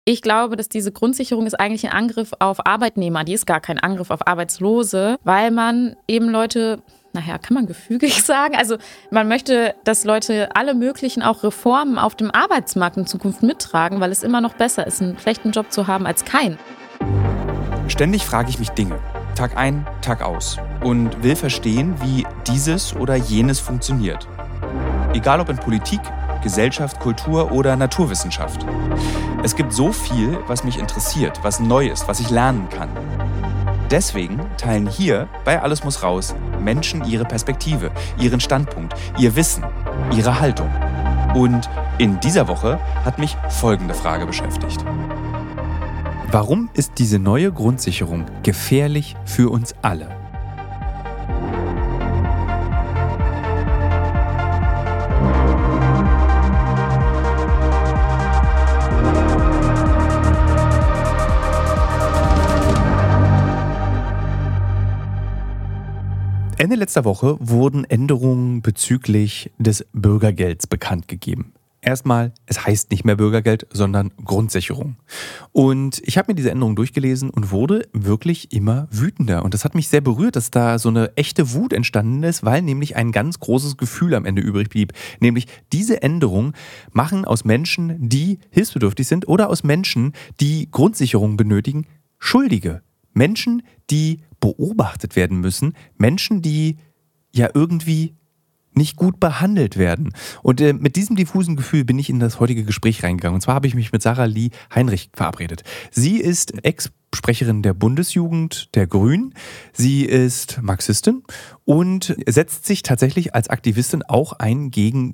Ich glaube, dass diese Grundsicherung ist eigentlich ein Angriff auf Arbeitnehmer. Die ist gar kein Angriff auf Arbeitslose, weil man eben Leute, kann man gefügig sagen? Also man möchte, dass Leute alle möglichen auch Reformen auf dem Arbeitsmarkt in Zukunft mittragen, weil es immer noch besser ist, einen schlechten Job zu haben als keinen. Ständig frage ich mich Dinge, Tag ein, Tag aus, und will verstehen, wie dieses oder jenes funktioniert. Egal ob in Politik, Gesellschaft, Kultur oder Naturwissenschaft. Es gibt so viel, was mich interessiert, was neu ist, was ich lernen kann. Deswegen teilen hier bei Alles muss raus Menschen ihre Perspektive, ihren Standpunkt, ihr Wissen, ihre Haltung. Und in dieser Woche hat mich folgende Frage beschäftigt. Warum ist diese neue Grundsicherung gefährlich für uns alle? Ende letzter Woche wurden Änderungen bezüglich des Bürgergelds bekannt gegeben. Erstmal, es heißt nicht mehr Bürgergeld, sondern Grundsicherung. Und ich habe mir diese Änderungen durchgelesen und wurde wirklich immer wütender. Und das hat mich sehr berührt, dass da so eine echte Wut entstanden ist, weil nämlich ein ganz großes Gefühl am Ende übrig blieb. Nämlich diese Änderungen machen aus Menschen, die hilfsbedürftig sind oder aus Menschen, die Grundsicherung benötigen, Schuldige. Menschen, die beobachtet werden müssen. Menschen, die ja irgendwie nicht gut behandelt werden. Und mit diesem diffusen Gefühl bin ich in das heutige Gespräch reingegangen. Und zwar habe ich mich mit Sarah-Lie Heinrich verabredet. Sie ist Ex-Sprecherin der Bundesjugend der Grünen. Sie ist Marxistin und setzt sich tatsächlich als Aktivistin auch ein wie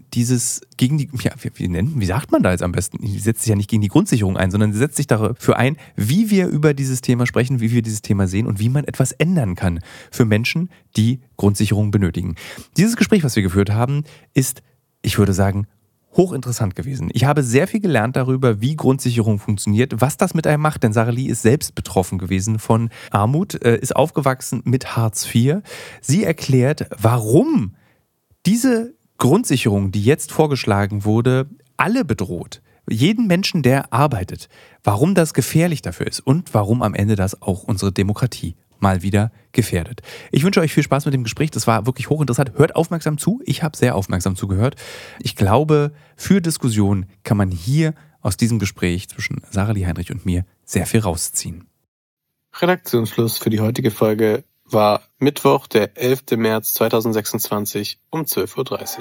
sagt man da jetzt am besten? Sie setzt sich ja nicht gegen die Grundsicherung ein, sondern sie setzt sich dafür ein, wie wir über dieses Thema sprechen, wie wir dieses Thema sehen und wie man etwas ändern kann für Menschen, die Grundsicherung benötigen. Dieses Gespräch, was wir geführt haben, ist, ich würde sagen, hochinteressant gewesen. Ich habe sehr viel gelernt darüber, wie Grundsicherung funktioniert, was das mit einem macht, denn Sarah-Lie ist selbst betroffen gewesen von Armut, ist aufgewachsen mit Hartz IV. Sie erklärt, warum diese Grundsicherung, die jetzt vorgeschlagen wurde, alle bedroht. Jeden Menschen, der arbeitet. Warum das gefährlich dafür ist und warum am Ende das auch unsere Demokratie mal wieder gefährdet. Ich wünsche euch viel Spaß mit dem Gespräch. Das war wirklich hochinteressant. Hört aufmerksam zu. Ich habe sehr aufmerksam zugehört. Ich glaube, für Diskussionen kann man hier aus diesem Gespräch zwischen Sarah-Lie Heinrich und mir sehr viel rausziehen. Redaktionsschluss für die heutige Folge war Mittwoch, der 11. März 2026 um 12:30 Uhr.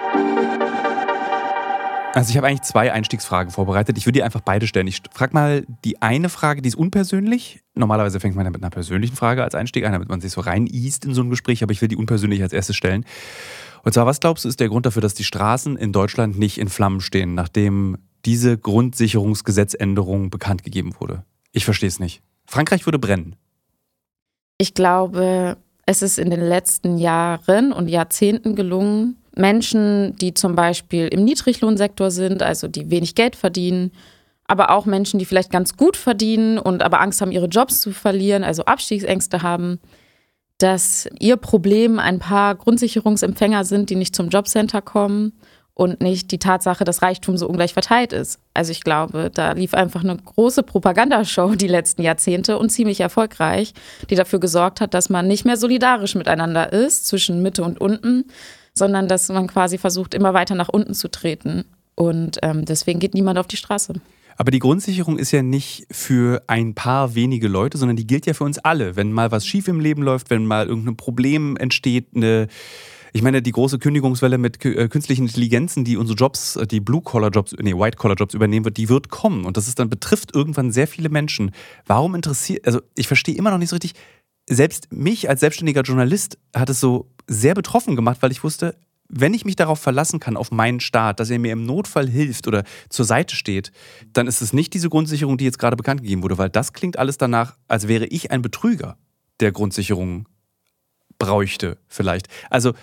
Also ich habe eigentlich 2 Einstiegsfragen vorbereitet. Ich würde die einfach beide stellen. Ich frage mal die eine Frage, die ist unpersönlich. Normalerweise fängt man ja mit einer persönlichen Frage als Einstieg an, damit man sich so reineast in so ein Gespräch. Aber ich will die unpersönlich als erstes stellen. Und zwar, was glaubst du, ist der Grund dafür, dass die Straßen in Deutschland nicht in Flammen stehen, nachdem diese Grundsicherungsgesetzänderung bekannt gegeben wurde? Ich verstehe es nicht. Frankreich würde brennen. Ich glaube, es ist in den letzten Jahren und Jahrzehnten gelungen, Menschen, die zum Beispiel im Niedriglohnsektor sind, also die wenig Geld verdienen, aber auch Menschen, die vielleicht ganz gut verdienen und aber Angst haben, ihre Jobs zu verlieren, also Abstiegsängste haben, dass ihr Problem ein paar Grundsicherungsempfänger sind, die nicht zum Jobcenter kommen und nicht die Tatsache, dass Reichtum so ungleich verteilt ist. Also ich glaube, da lief einfach eine große Propagandashow die letzten Jahrzehnte und ziemlich erfolgreich, die dafür gesorgt hat, dass man nicht mehr solidarisch miteinander ist, zwischen Mitte und unten, sondern dass man quasi versucht, immer weiter nach unten zu treten. Und deswegen geht niemand auf die Straße. Aber die Grundsicherung ist ja nicht für ein paar wenige Leute, sondern die gilt ja für uns alle. Wenn mal was schief im Leben läuft, wenn mal irgendein Problem entsteht, ich meine, die große Kündigungswelle mit künstlichen Intelligenzen, die unsere Jobs, die White-Collar-Jobs übernehmen wird, die wird kommen. Und das betrifft irgendwann sehr viele Menschen. Warum ich verstehe immer noch nicht so richtig, selbst mich als selbstständiger Journalist hat es so sehr betroffen gemacht, weil ich wusste, wenn ich mich darauf verlassen kann, auf meinen Staat, dass er mir im Notfall hilft oder zur Seite steht, dann ist es nicht diese Grundsicherung, die jetzt gerade bekannt gegeben wurde, weil das klingt alles danach, als wäre ich ein Betrüger, der Grundsicherung bräuchte vielleicht. Also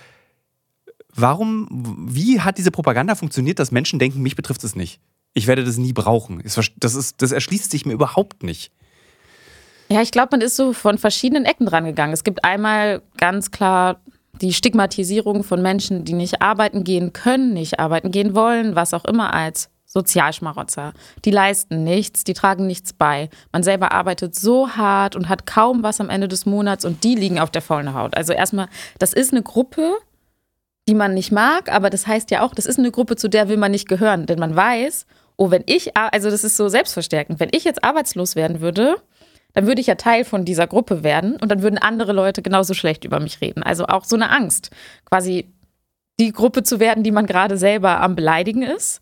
wie hat diese Propaganda funktioniert, dass Menschen denken, mich betrifft es nicht? Ich werde das nie brauchen. Das erschließt sich mir überhaupt nicht. Ja, ich glaube, man ist so von verschiedenen Ecken dran gegangen. Es gibt einmal ganz klar die Stigmatisierung von Menschen, die nicht arbeiten gehen können, nicht arbeiten gehen wollen, was auch immer als Sozialschmarotzer. Die leisten nichts, die tragen nichts bei. Man selber arbeitet so hart und hat kaum was am Ende des Monats und die liegen auf der faulen Haut. Also erstmal, das ist eine Gruppe, die man nicht mag, aber das heißt ja auch, das ist eine Gruppe, zu der will man nicht gehören. Denn man weiß, also das ist so selbstverstärkend, wenn ich jetzt arbeitslos werden würde, dann würde ich ja Teil von dieser Gruppe werden und dann würden andere Leute genauso schlecht über mich reden. Also auch so eine Angst, quasi die Gruppe zu werden, die man gerade selber am Beleidigen ist.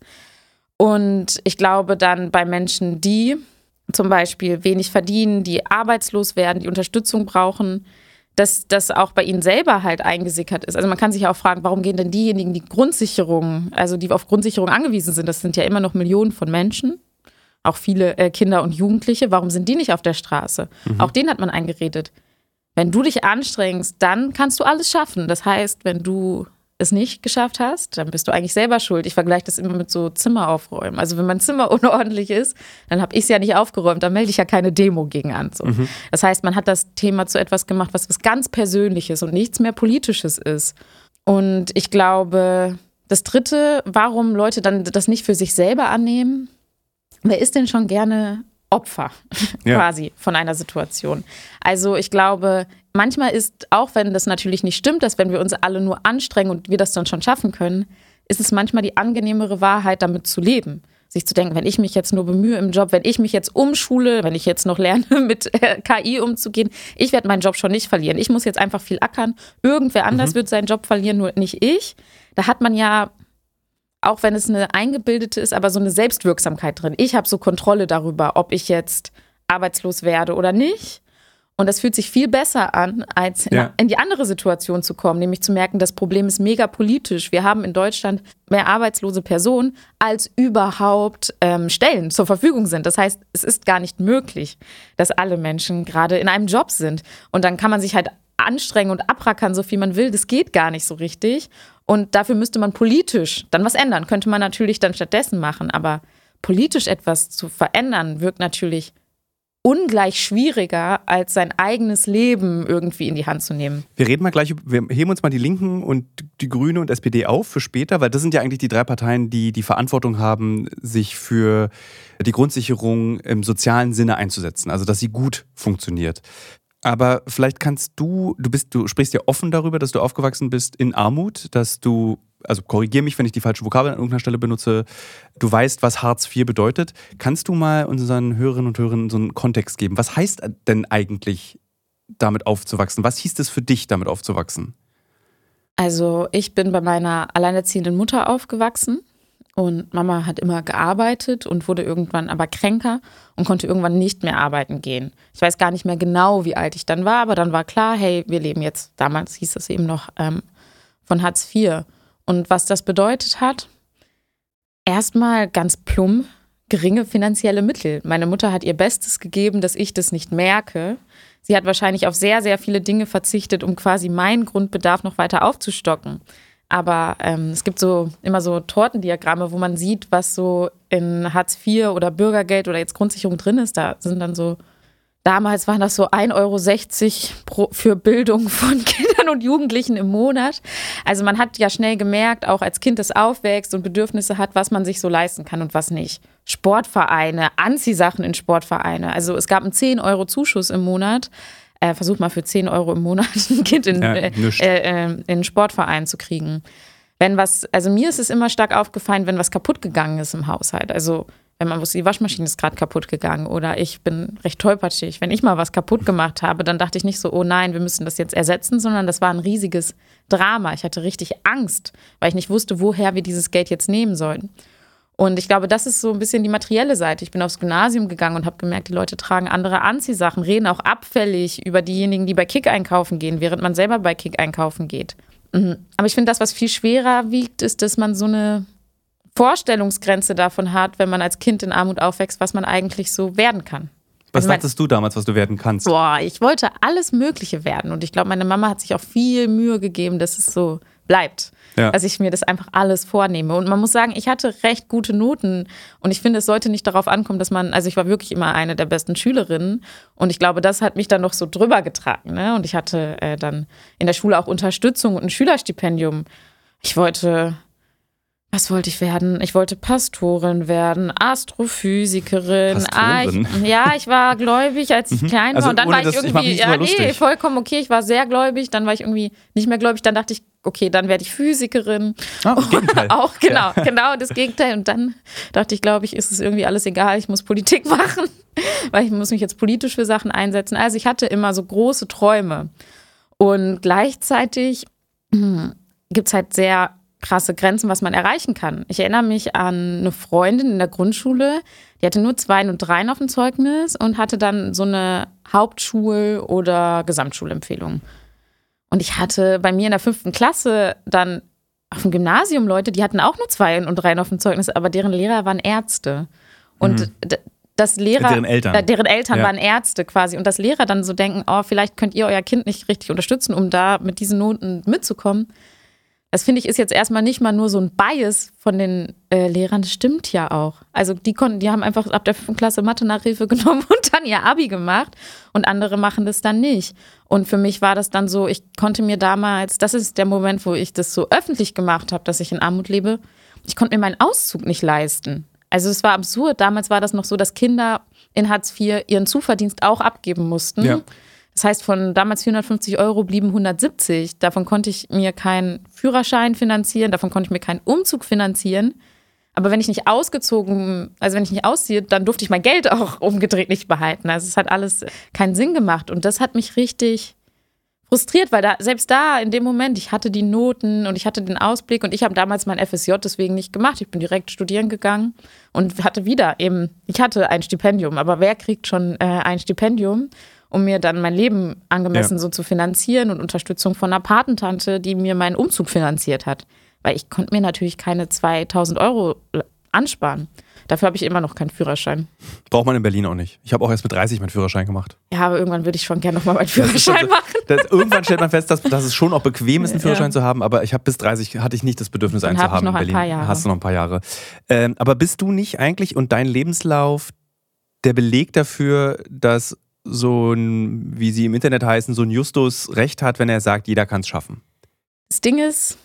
Und ich glaube dann bei Menschen, die zum Beispiel wenig verdienen, die arbeitslos werden, die Unterstützung brauchen, dass das auch bei ihnen selber halt eingesickert ist. Also man kann sich auch fragen, warum gehen denn diejenigen, die Grundsicherung, also die auf Grundsicherung angewiesen sind, das sind ja immer noch Millionen von Menschen, auch viele Kinder und Jugendliche, warum sind die nicht auf der Straße? Auch denen hat man eingeredet. Wenn du dich anstrengst, dann kannst du alles schaffen. Das heißt, wenn du es nicht geschafft hast, dann bist du eigentlich selber schuld. Ich vergleiche das immer mit so Zimmer aufräumen. Also wenn mein Zimmer unordentlich ist, dann habe ich es ja nicht aufgeräumt, dann melde ich ja keine Demo gegen an. So. Das heißt, man hat das Thema zu etwas gemacht, was ganz Persönliches und nichts mehr Politisches ist. Und ich glaube, das Dritte, warum Leute dann das nicht für sich selber annehmen, wer ist denn schon gerne Opfer quasi von einer Situation? Also ich glaube, manchmal ist, auch wenn das natürlich nicht stimmt, dass wenn wir uns alle nur anstrengen und wir das dann schon schaffen können, ist es manchmal die angenehmere Wahrheit, damit zu leben. Sich zu denken, wenn ich mich jetzt nur bemühe im Job, wenn ich mich jetzt umschule, wenn ich jetzt noch lerne, mit KI umzugehen, ich werde meinen Job schon nicht verlieren. Ich muss jetzt einfach viel ackern. Irgendwer anders wird seinen Job verlieren, nur nicht ich. Da hat man ja, auch wenn es eine eingebildete ist, aber so eine Selbstwirksamkeit drin. Ich habe so Kontrolle darüber, ob ich jetzt arbeitslos werde oder nicht. Und das fühlt sich viel besser an, als in die andere Situation zu kommen, nämlich zu merken, das Problem ist mega politisch. Wir haben in Deutschland mehr arbeitslose Personen, als überhaupt Stellen zur Verfügung sind. Das heißt, es ist gar nicht möglich, dass alle Menschen gerade in einem Job sind. Und dann kann man sich halt anstrengen und abrackern, so viel man will. Das geht gar nicht so richtig. Und dafür müsste man politisch dann was ändern. Könnte man natürlich dann stattdessen machen. Aber politisch etwas zu verändern, wirkt natürlich ungleich schwieriger, als sein eigenes Leben irgendwie in die Hand zu nehmen. Wir reden mal gleich, wir heben uns mal die Linken und die Grüne und SPD auf für später, weil das sind ja eigentlich die drei Parteien, die die Verantwortung haben, sich für die Grundsicherung im sozialen Sinne einzusetzen, also dass sie gut funktioniert. Aber vielleicht kannst du sprichst ja offen darüber, dass du aufgewachsen bist in Armut, dass du, also korrigier mich, wenn ich die falsche Vokabel an irgendeiner Stelle benutze, du weißt, was Hartz IV bedeutet. Kannst du mal unseren Hörerinnen und Hörern so einen Kontext geben? Was heißt denn eigentlich, damit aufzuwachsen? Was hieß es für dich, damit aufzuwachsen? Also ich bin bei meiner alleinerziehenden Mutter aufgewachsen. Und Mama hat immer gearbeitet und wurde irgendwann aber kränker und konnte irgendwann nicht mehr arbeiten gehen. Ich weiß gar nicht mehr genau, wie alt ich dann war, aber dann war klar, hey, wir leben jetzt, damals hieß es eben noch, von Hartz IV. Und was das bedeutet hat, erstmal ganz plump, geringe finanzielle Mittel. Meine Mutter hat ihr Bestes gegeben, dass ich das nicht merke. Sie hat wahrscheinlich auf sehr, sehr viele Dinge verzichtet, um quasi meinen Grundbedarf noch weiter aufzustocken. Aber es gibt immer so Tortendiagramme, wo man sieht, was so in Hartz IV oder Bürgergeld oder jetzt Grundsicherung drin ist. Da sind dann so, damals waren das so 1,60 € für Bildung von Kindern und Jugendlichen im Monat. Also man hat ja schnell gemerkt, auch als Kind, das aufwächst und Bedürfnisse hat, was man sich so leisten kann und was nicht. Sportvereine, Anziehsachen in Sportvereine. Also es gab einen 10 € Zuschuss im Monat. Versuch mal für 10 € im Monat ein Kind in einen Sportverein zu kriegen. Also mir ist es immer stark aufgefallen, wenn was kaputt gegangen ist im Haushalt. Also wenn man wusste, die Waschmaschine ist gerade kaputt gegangen oder ich bin recht tollpatschig. Wenn ich mal was kaputt gemacht habe, dann dachte ich nicht so, oh nein, wir müssen das jetzt ersetzen, sondern das war ein riesiges Drama. Ich hatte richtig Angst, weil ich nicht wusste, woher wir dieses Geld jetzt nehmen sollen. Und ich glaube, das ist so ein bisschen die materielle Seite. Ich bin aufs Gymnasium gegangen und habe gemerkt, die Leute tragen andere Anziehsachen, reden auch abfällig über diejenigen, die bei Kick einkaufen gehen, während man selber bei Kick einkaufen geht. Aber ich finde, das, was viel schwerer wiegt, ist, dass man so eine Vorstellungsgrenze davon hat, wenn man als Kind in Armut aufwächst, was man eigentlich so werden kann. Was dachtest du damals, was du werden kannst? Boah, ich wollte alles Mögliche werden. Und ich glaube, meine Mama hat sich auch viel Mühe gegeben, dass es so bleibt. Ja. Dass ich mir das einfach alles vornehme. Und man muss sagen, ich hatte recht gute Noten. Und ich finde, es sollte nicht darauf ankommen, also ich war wirklich immer eine der besten Schülerinnen. Und ich glaube, das hat mich dann noch so drüber getragen. Ne? Und ich hatte dann in der Schule auch Unterstützung und ein Schülerstipendium. Ich wollte Was wollte ich werden? Ich wollte Pastorin werden, Astrophysikerin. Ich war gläubig, als ich klein war. Und dann war ich irgendwie, vollkommen okay, ich war sehr gläubig. Dann war ich irgendwie nicht mehr gläubig. Dann dachte ich, okay, dann werde ich Physikerin. Das Gegenteil. Auch, genau das Gegenteil. Und dann dachte ich, glaube ich, ist es irgendwie alles egal. Ich muss Politik machen, weil ich muss mich jetzt politisch für Sachen einsetzen. Also ich hatte immer so große Träume. Und gleichzeitig gibt es halt sehr krasse Grenzen, was man erreichen kann. Ich erinnere mich an eine Freundin in der Grundschule, die hatte nur 2 und 3 auf dem Zeugnis und hatte dann so eine Hauptschul- oder Gesamtschulempfehlung. Und ich hatte bei mir in der 5. Klasse dann auf dem Gymnasium Leute, die hatten auch nur 2 und 3 auf dem Zeugnis, aber deren Lehrer waren Ärzte. Und deren Eltern waren Ärzte quasi. Und dass Lehrer dann so denken, oh, vielleicht könnt ihr euer Kind nicht richtig unterstützen, um da mit diesen Noten mitzukommen. Das finde ich ist jetzt erstmal nicht mal nur so ein Bias von den Lehrern, das stimmt ja auch. Also die haben einfach ab der 5. Klasse Mathe-Nachhilfe genommen und dann ihr Abi gemacht und andere machen das dann nicht. Und für mich war das dann so, ich konnte mir damals, das ist der Moment, wo ich das so öffentlich gemacht habe, dass ich in Armut lebe, ich konnte mir meinen Auszug nicht leisten. Also es war absurd, damals war das noch so, dass Kinder in Hartz IV ihren Zuverdienst auch abgeben mussten. Ja. Das heißt, von damals 450 € blieben 170. Davon konnte ich mir keinen Führerschein finanzieren, davon konnte ich mir keinen Umzug finanzieren. Aber wenn ich nicht ausziehe, dann durfte ich mein Geld auch umgedreht nicht behalten. Also es hat alles keinen Sinn gemacht. Und das hat mich richtig frustriert, weil selbst da in dem Moment, ich hatte die Noten und ich hatte den Ausblick und ich habe damals mein FSJ deswegen nicht gemacht. Ich bin direkt studieren gegangen und hatte ich hatte ein Stipendium. Aber wer kriegt schon ein Stipendium, um mir dann mein Leben angemessen so zu finanzieren und Unterstützung von einer Patentante, die mir meinen Umzug finanziert hat. Weil ich konnte mir natürlich keine 2.000 € ansparen. Dafür habe ich immer noch keinen Führerschein. Braucht man in Berlin auch nicht. Ich habe auch erst mit 30 meinen Führerschein gemacht. Ja, aber irgendwann würde ich schon gerne nochmal meinen Führerschein machen. Irgendwann stellt man fest, dass es schon auch bequem ist, einen Führerschein zu haben, aber bis 30 hatte ich nicht das Bedürfnis, einen zu haben in Berlin. Hast du noch ein paar Jahre. Aber bist du nicht eigentlich und dein Lebenslauf der Beleg dafür, dass so ein, wie sie im Internet heißen, so ein Justus recht hat, wenn er sagt, jeder kann es schaffen? Das Ding ist,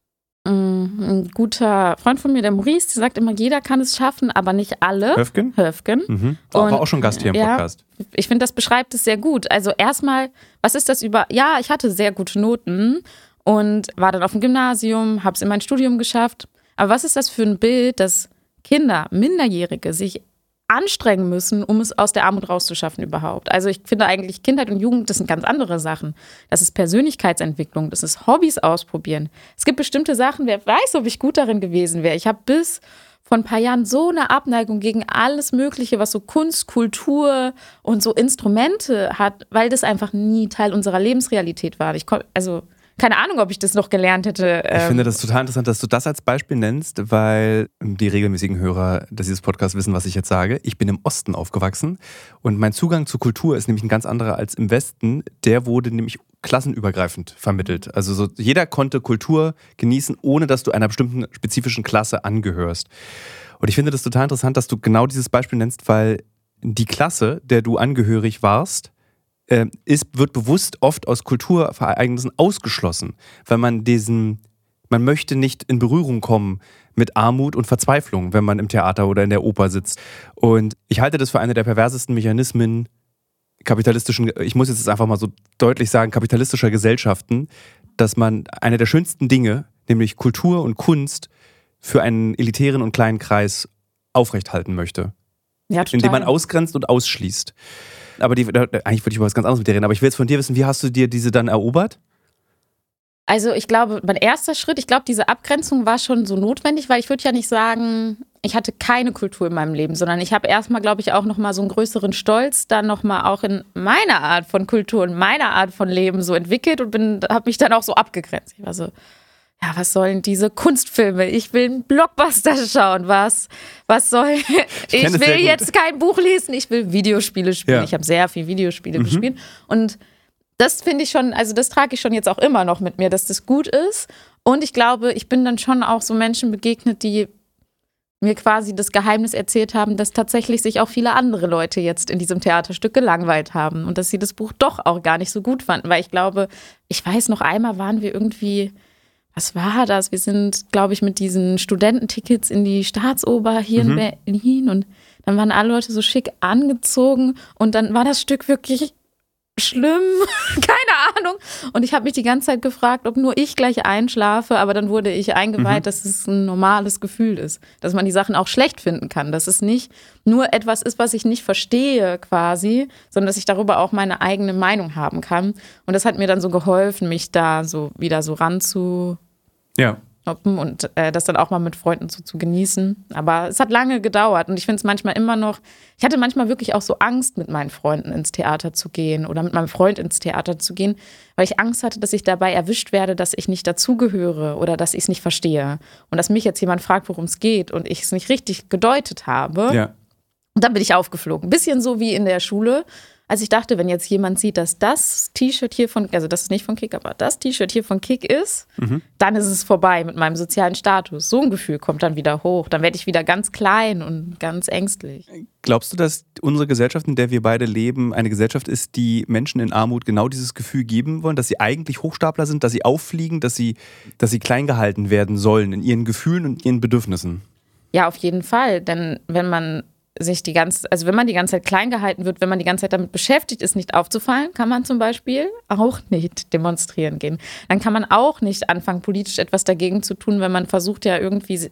ein guter Freund von mir, der Maurice, der sagt immer, jeder kann es schaffen, aber nicht alle. Höfgen? Mhm. War auch schon Gast hier im Podcast. Ich finde, das beschreibt es sehr gut. Also erstmal, was ist das ich hatte sehr gute Noten und war dann auf dem Gymnasium, habe es in mein Studium geschafft. Aber was ist das für ein Bild, dass Kinder, Minderjährige sich anstrengen müssen, um es aus der Armut rauszuschaffen überhaupt. Also ich finde eigentlich Kindheit und Jugend, das sind ganz andere Sachen. Das ist Persönlichkeitsentwicklung, das ist Hobbys ausprobieren. Es gibt bestimmte Sachen, wer weiß, ob ich gut darin gewesen wäre. Ich habe bis vor ein paar Jahren so eine Abneigung gegen alles Mögliche, was so Kunst, Kultur und so Instrumente hat, weil das einfach nie Teil unserer Lebensrealität war. Keine Ahnung, ob ich das noch gelernt hätte. Ich finde das total interessant, dass du das als Beispiel nennst, weil die regelmäßigen Hörer dieses Podcasts wissen, was ich jetzt sage. Ich bin im Osten aufgewachsen und mein Zugang zur Kultur ist nämlich ein ganz anderer als im Westen. Der wurde nämlich klassenübergreifend vermittelt. Also jeder konnte Kultur genießen, ohne dass du einer bestimmten spezifischen Klasse angehörst. Und ich finde das total interessant, dass du genau dieses Beispiel nennst, weil die Klasse, der du angehörig warst, wird bewusst oft aus Kulturereignissen ausgeschlossen, weil man möchte nicht in Berührung kommen mit Armut und Verzweiflung, wenn man im Theater oder in der Oper sitzt. Und ich halte das für eine der perversesten Mechanismen ich muss jetzt einfach mal so deutlich sagen, kapitalistischer Gesellschaften, dass man eine der schönsten Dinge, nämlich Kultur und Kunst, für einen elitären und kleinen Kreis aufrechthalten möchte. Ja, total. Indem man ausgrenzt und ausschließt. Aber eigentlich würde ich über was ganz anderes mit dir reden, aber ich will jetzt von dir wissen, wie hast du dir diese dann erobert? Also ich glaube, mein erster Schritt, diese Abgrenzung war schon so notwendig, weil ich würde ja nicht sagen, ich hatte keine Kultur in meinem Leben, sondern ich habe erstmal, glaube ich, auch nochmal so einen größeren Stolz dann nochmal auch in meiner Art von Kultur und meiner Art von Leben so entwickelt und habe mich dann auch so abgegrenzt. Ich war so, ja, was sollen diese Kunstfilme? Ich will einen Blockbuster schauen. Was soll. Ich will jetzt kein Buch lesen, ich will Videospiele spielen. Ja. Ich habe sehr viel Videospiele gespielt. Und das finde ich schon, also das trage ich schon jetzt auch immer noch mit mir, dass das gut ist. Und ich glaube, ich bin dann schon auch so Menschen begegnet, die mir quasi das Geheimnis erzählt haben, dass tatsächlich sich auch viele andere Leute jetzt in diesem Theaterstück gelangweilt haben und dass sie das Buch doch auch gar nicht so gut fanden. Weil ich glaube, ich weiß noch einmal, waren wir was war das? Wir sind, glaube ich, mit diesen Studententickets in die Staatsoper hier in Berlin und dann waren alle Leute so schick angezogen und dann war das Stück wirklich schlimm, keine Ahnung. Und ich habe mich die ganze Zeit gefragt, ob nur ich gleich einschlafe, aber dann wurde ich eingeweiht, dass es ein normales Gefühl ist, dass man die Sachen auch schlecht finden kann, dass es nicht nur etwas ist, was ich nicht verstehe quasi, sondern dass ich darüber auch meine eigene Meinung haben kann. Und das hat mir dann so geholfen, mich da so wieder so ranzuhoppen und das dann auch mal mit Freunden so zu genießen. Aber es hat lange gedauert und ich finde es manchmal immer noch, ich hatte manchmal wirklich auch so Angst, mit meinen Freunden ins Theater zu gehen oder mit meinem Freund ins Theater zu gehen, weil ich Angst hatte, dass ich dabei erwischt werde, dass ich nicht dazugehöre oder dass ich es nicht verstehe. Und dass mich jetzt jemand fragt, worum es geht und ich es nicht richtig gedeutet habe. Ja. Und dann bin ich aufgeflogen. Ein bisschen so wie in der Schule. Also ich dachte, wenn jetzt jemand sieht, dass das T-Shirt hier von, also das ist nicht von Kick, aber das T-Shirt hier von Kick ist, dann ist es vorbei mit meinem sozialen Status. So ein Gefühl kommt dann wieder hoch. Dann werde ich wieder ganz klein und ganz ängstlich. Glaubst du, dass unsere Gesellschaft, in der wir beide leben, eine Gesellschaft ist, die Menschen in Armut genau dieses Gefühl geben wollen, dass sie eigentlich Hochstapler sind, dass sie auffliegen, dass sie klein gehalten werden sollen in ihren Gefühlen und ihren Bedürfnissen? Ja, auf jeden Fall. Denn wenn man wenn man die ganze Zeit klein gehalten wird, wenn man die ganze Zeit damit beschäftigt ist, nicht aufzufallen, kann man zum Beispiel auch nicht demonstrieren gehen. Dann kann man auch nicht anfangen, politisch etwas dagegen zu tun, wenn man versucht irgendwie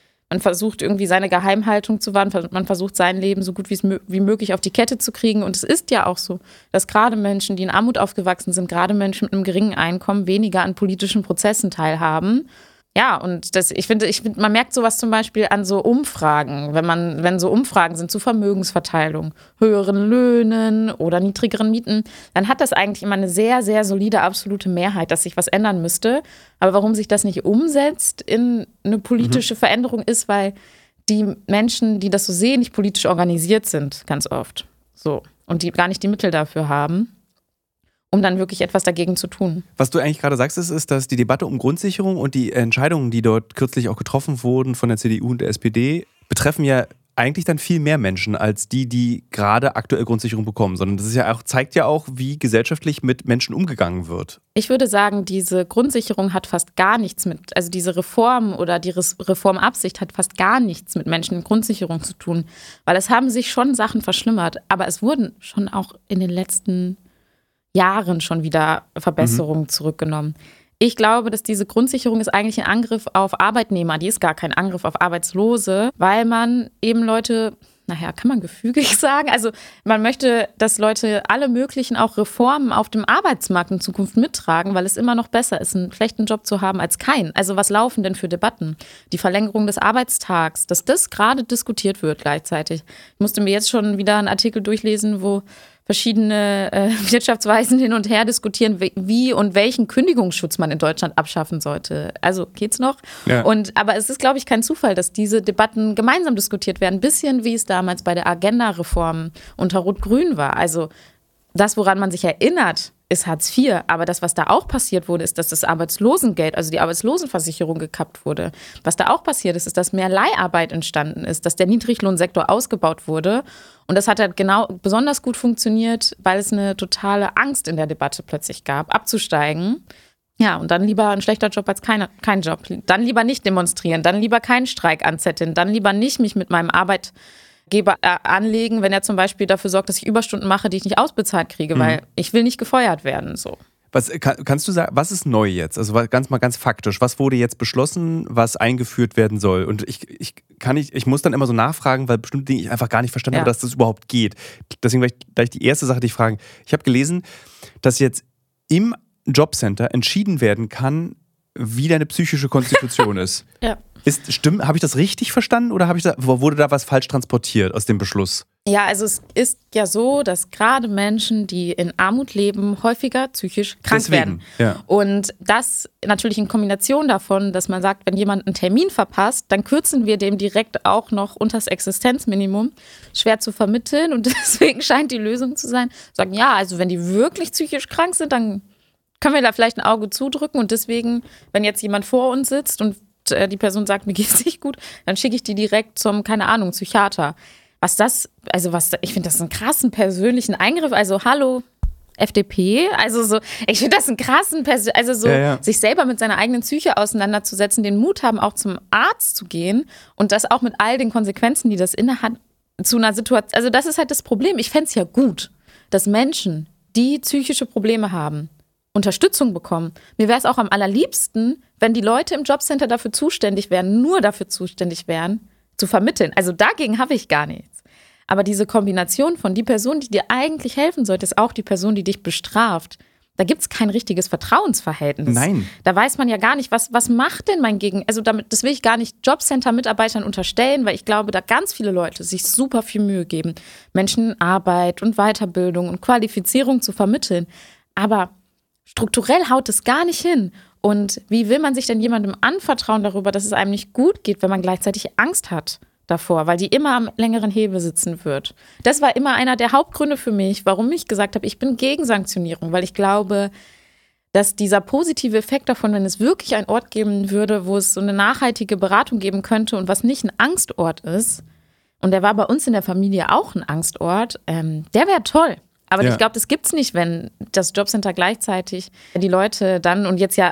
seine Geheimhaltung zu wahren, man versucht sein Leben so gut wie möglich auf die Kette zu kriegen. Und es ist ja auch so, dass gerade Menschen, die in Armut aufgewachsen sind, gerade Menschen mit einem geringen Einkommen weniger an politischen Prozessen teilhaben. Ja, und ich finde, man merkt sowas zum Beispiel an so Umfragen, wenn so Umfragen sind zu Vermögensverteilung, höheren Löhnen oder niedrigeren Mieten, dann hat das eigentlich immer eine sehr, sehr solide absolute Mehrheit, dass sich was ändern müsste. Aber warum sich das nicht umsetzt in eine politische Veränderung ist, weil die Menschen, die das so sehen, nicht politisch organisiert sind, ganz oft. So. Und die gar nicht die Mittel dafür haben, um dann wirklich etwas dagegen zu tun. Was du eigentlich gerade sagst, ist, dass die Debatte um Grundsicherung und die Entscheidungen, die dort kürzlich auch getroffen wurden von der CDU und der SPD, betreffen ja eigentlich dann viel mehr Menschen als die gerade aktuell Grundsicherung bekommen. Sondern das ist ja auch, zeigt ja auch, wie gesellschaftlich mit Menschen umgegangen wird. Ich würde sagen, diese Grundsicherung hat fast gar nichts also diese Reform oder die Reformabsicht hat fast gar nichts mit Menschen in Grundsicherung zu tun. Weil es haben sich schon Sachen verschlimmert, aber es wurden schon auch in den letzten Jahren schon wieder Verbesserungen zurückgenommen. Ich glaube, dass diese Grundsicherung ist eigentlich ein Angriff auf Arbeitnehmer. Die ist gar kein Angriff auf Arbeitslose, weil man eben Leute, kann man gefügig sagen, also man möchte, dass Leute alle möglichen auch Reformen auf dem Arbeitsmarkt in Zukunft mittragen, weil es immer noch besser ist, einen schlechten Job zu haben als keinen. Also was laufen denn für Debatten? Die Verlängerung des Arbeitstags, dass das gerade diskutiert wird gleichzeitig. Ich musste mir jetzt schon wieder einen Artikel durchlesen, wo verschiedene Wirtschaftsweisen hin und her diskutieren, wie und welchen Kündigungsschutz man in Deutschland abschaffen sollte. Also geht's noch? Ja. Aber es ist, glaube ich, kein Zufall, dass diese Debatten gemeinsam diskutiert werden. Ein bisschen wie es damals bei der Agenda-Reform unter Rot-Grün war. Also das, woran man sich erinnert, ist Hartz IV. Aber das, was da auch passiert wurde, ist, dass das Arbeitslosengeld, also die Arbeitslosenversicherung gekappt wurde. Was da auch passiert ist, dass mehr Leiharbeit entstanden ist, dass der Niedriglohnsektor ausgebaut wurde. Und das hat halt genau besonders gut funktioniert, weil es eine totale Angst in der Debatte plötzlich gab, abzusteigen. Ja, und dann lieber ein schlechter Job als kein Job. Dann lieber nicht demonstrieren, dann lieber keinen Streik anzetteln, dann lieber nicht mich mit meinem Arbeitgeber anlegen, wenn er zum Beispiel dafür sorgt, dass ich Überstunden mache, die ich nicht ausbezahlt kriege, weil ich will nicht gefeuert werden. So. Kannst du sagen, was ist neu jetzt? Also ganz faktisch, was wurde jetzt beschlossen, was eingeführt werden soll? Und ich muss dann immer so nachfragen, weil bestimmte Dinge ich einfach gar nicht verstanden habe, dass das überhaupt geht. Deswegen gleich die erste Sache, die ich frage. Ich habe gelesen, dass jetzt im Jobcenter entschieden werden kann, wie deine psychische Konstitution ist. Ja. Habe ich das richtig verstanden oder wurde da was falsch transportiert aus dem Beschluss? Ja, also es ist ja so, dass gerade Menschen, die in Armut leben, häufiger psychisch krank werden. Ja. Und das natürlich in Kombination davon, dass man sagt, wenn jemand einen Termin verpasst, dann kürzen wir dem direkt auch noch unter das Existenzminimum. Schwer zu vermitteln und deswegen scheint die Lösung zu sein, sagen, ja, also wenn die wirklich psychisch krank sind, dann können wir da vielleicht ein Auge zudrücken und deswegen, wenn jetzt jemand vor uns sitzt und die Person sagt, mir geht's nicht gut, dann schicke ich die direkt zum, Psychiater. Ich finde das einen krassen persönlichen Eingriff. Also, hallo, FDP. Also so, ich finde das einen krassen, sich selber mit seiner eigenen Psyche auseinanderzusetzen, den Mut haben, auch zum Arzt zu gehen und das auch mit all den Konsequenzen, die das innehat, zu einer Situation. Also das ist halt das Problem. Ich fände es ja gut, dass Menschen, die psychische Probleme haben, Unterstützung bekommen. Mir wäre es auch am allerliebsten, wenn die Leute im Jobcenter dafür zuständig wären, nur dafür zuständig wären, zu vermitteln. Also dagegen habe ich gar nichts. Aber diese Kombination von die Person, die dir eigentlich helfen sollte, ist auch die Person, die dich bestraft. Da gibt es kein richtiges Vertrauensverhältnis. Nein. Da weiß man ja gar nicht, was macht denn mein Also das will ich gar nicht Jobcenter-Mitarbeitern unterstellen, weil ich glaube, da ganz viele Leute sich super viel Mühe geben, Menschen Arbeit und Weiterbildung und Qualifizierung zu vermitteln. Aber strukturell haut es gar nicht hin. Und wie will man sich denn jemandem anvertrauen darüber, dass es einem nicht gut geht, wenn man gleichzeitig Angst hat davor, weil die immer am längeren Hebel sitzen wird. Das war immer einer der Hauptgründe für mich, warum ich gesagt habe, ich bin gegen Sanktionierung, weil ich glaube, dass dieser positive Effekt davon, wenn es wirklich einen Ort geben würde, wo es so eine nachhaltige Beratung geben könnte und was nicht ein Angstort ist, und der war bei uns in der Familie auch ein Angstort, der wäre toll. Aber ich glaube, das gibt es nicht, wenn das Jobcenter gleichzeitig die Leute dann, und jetzt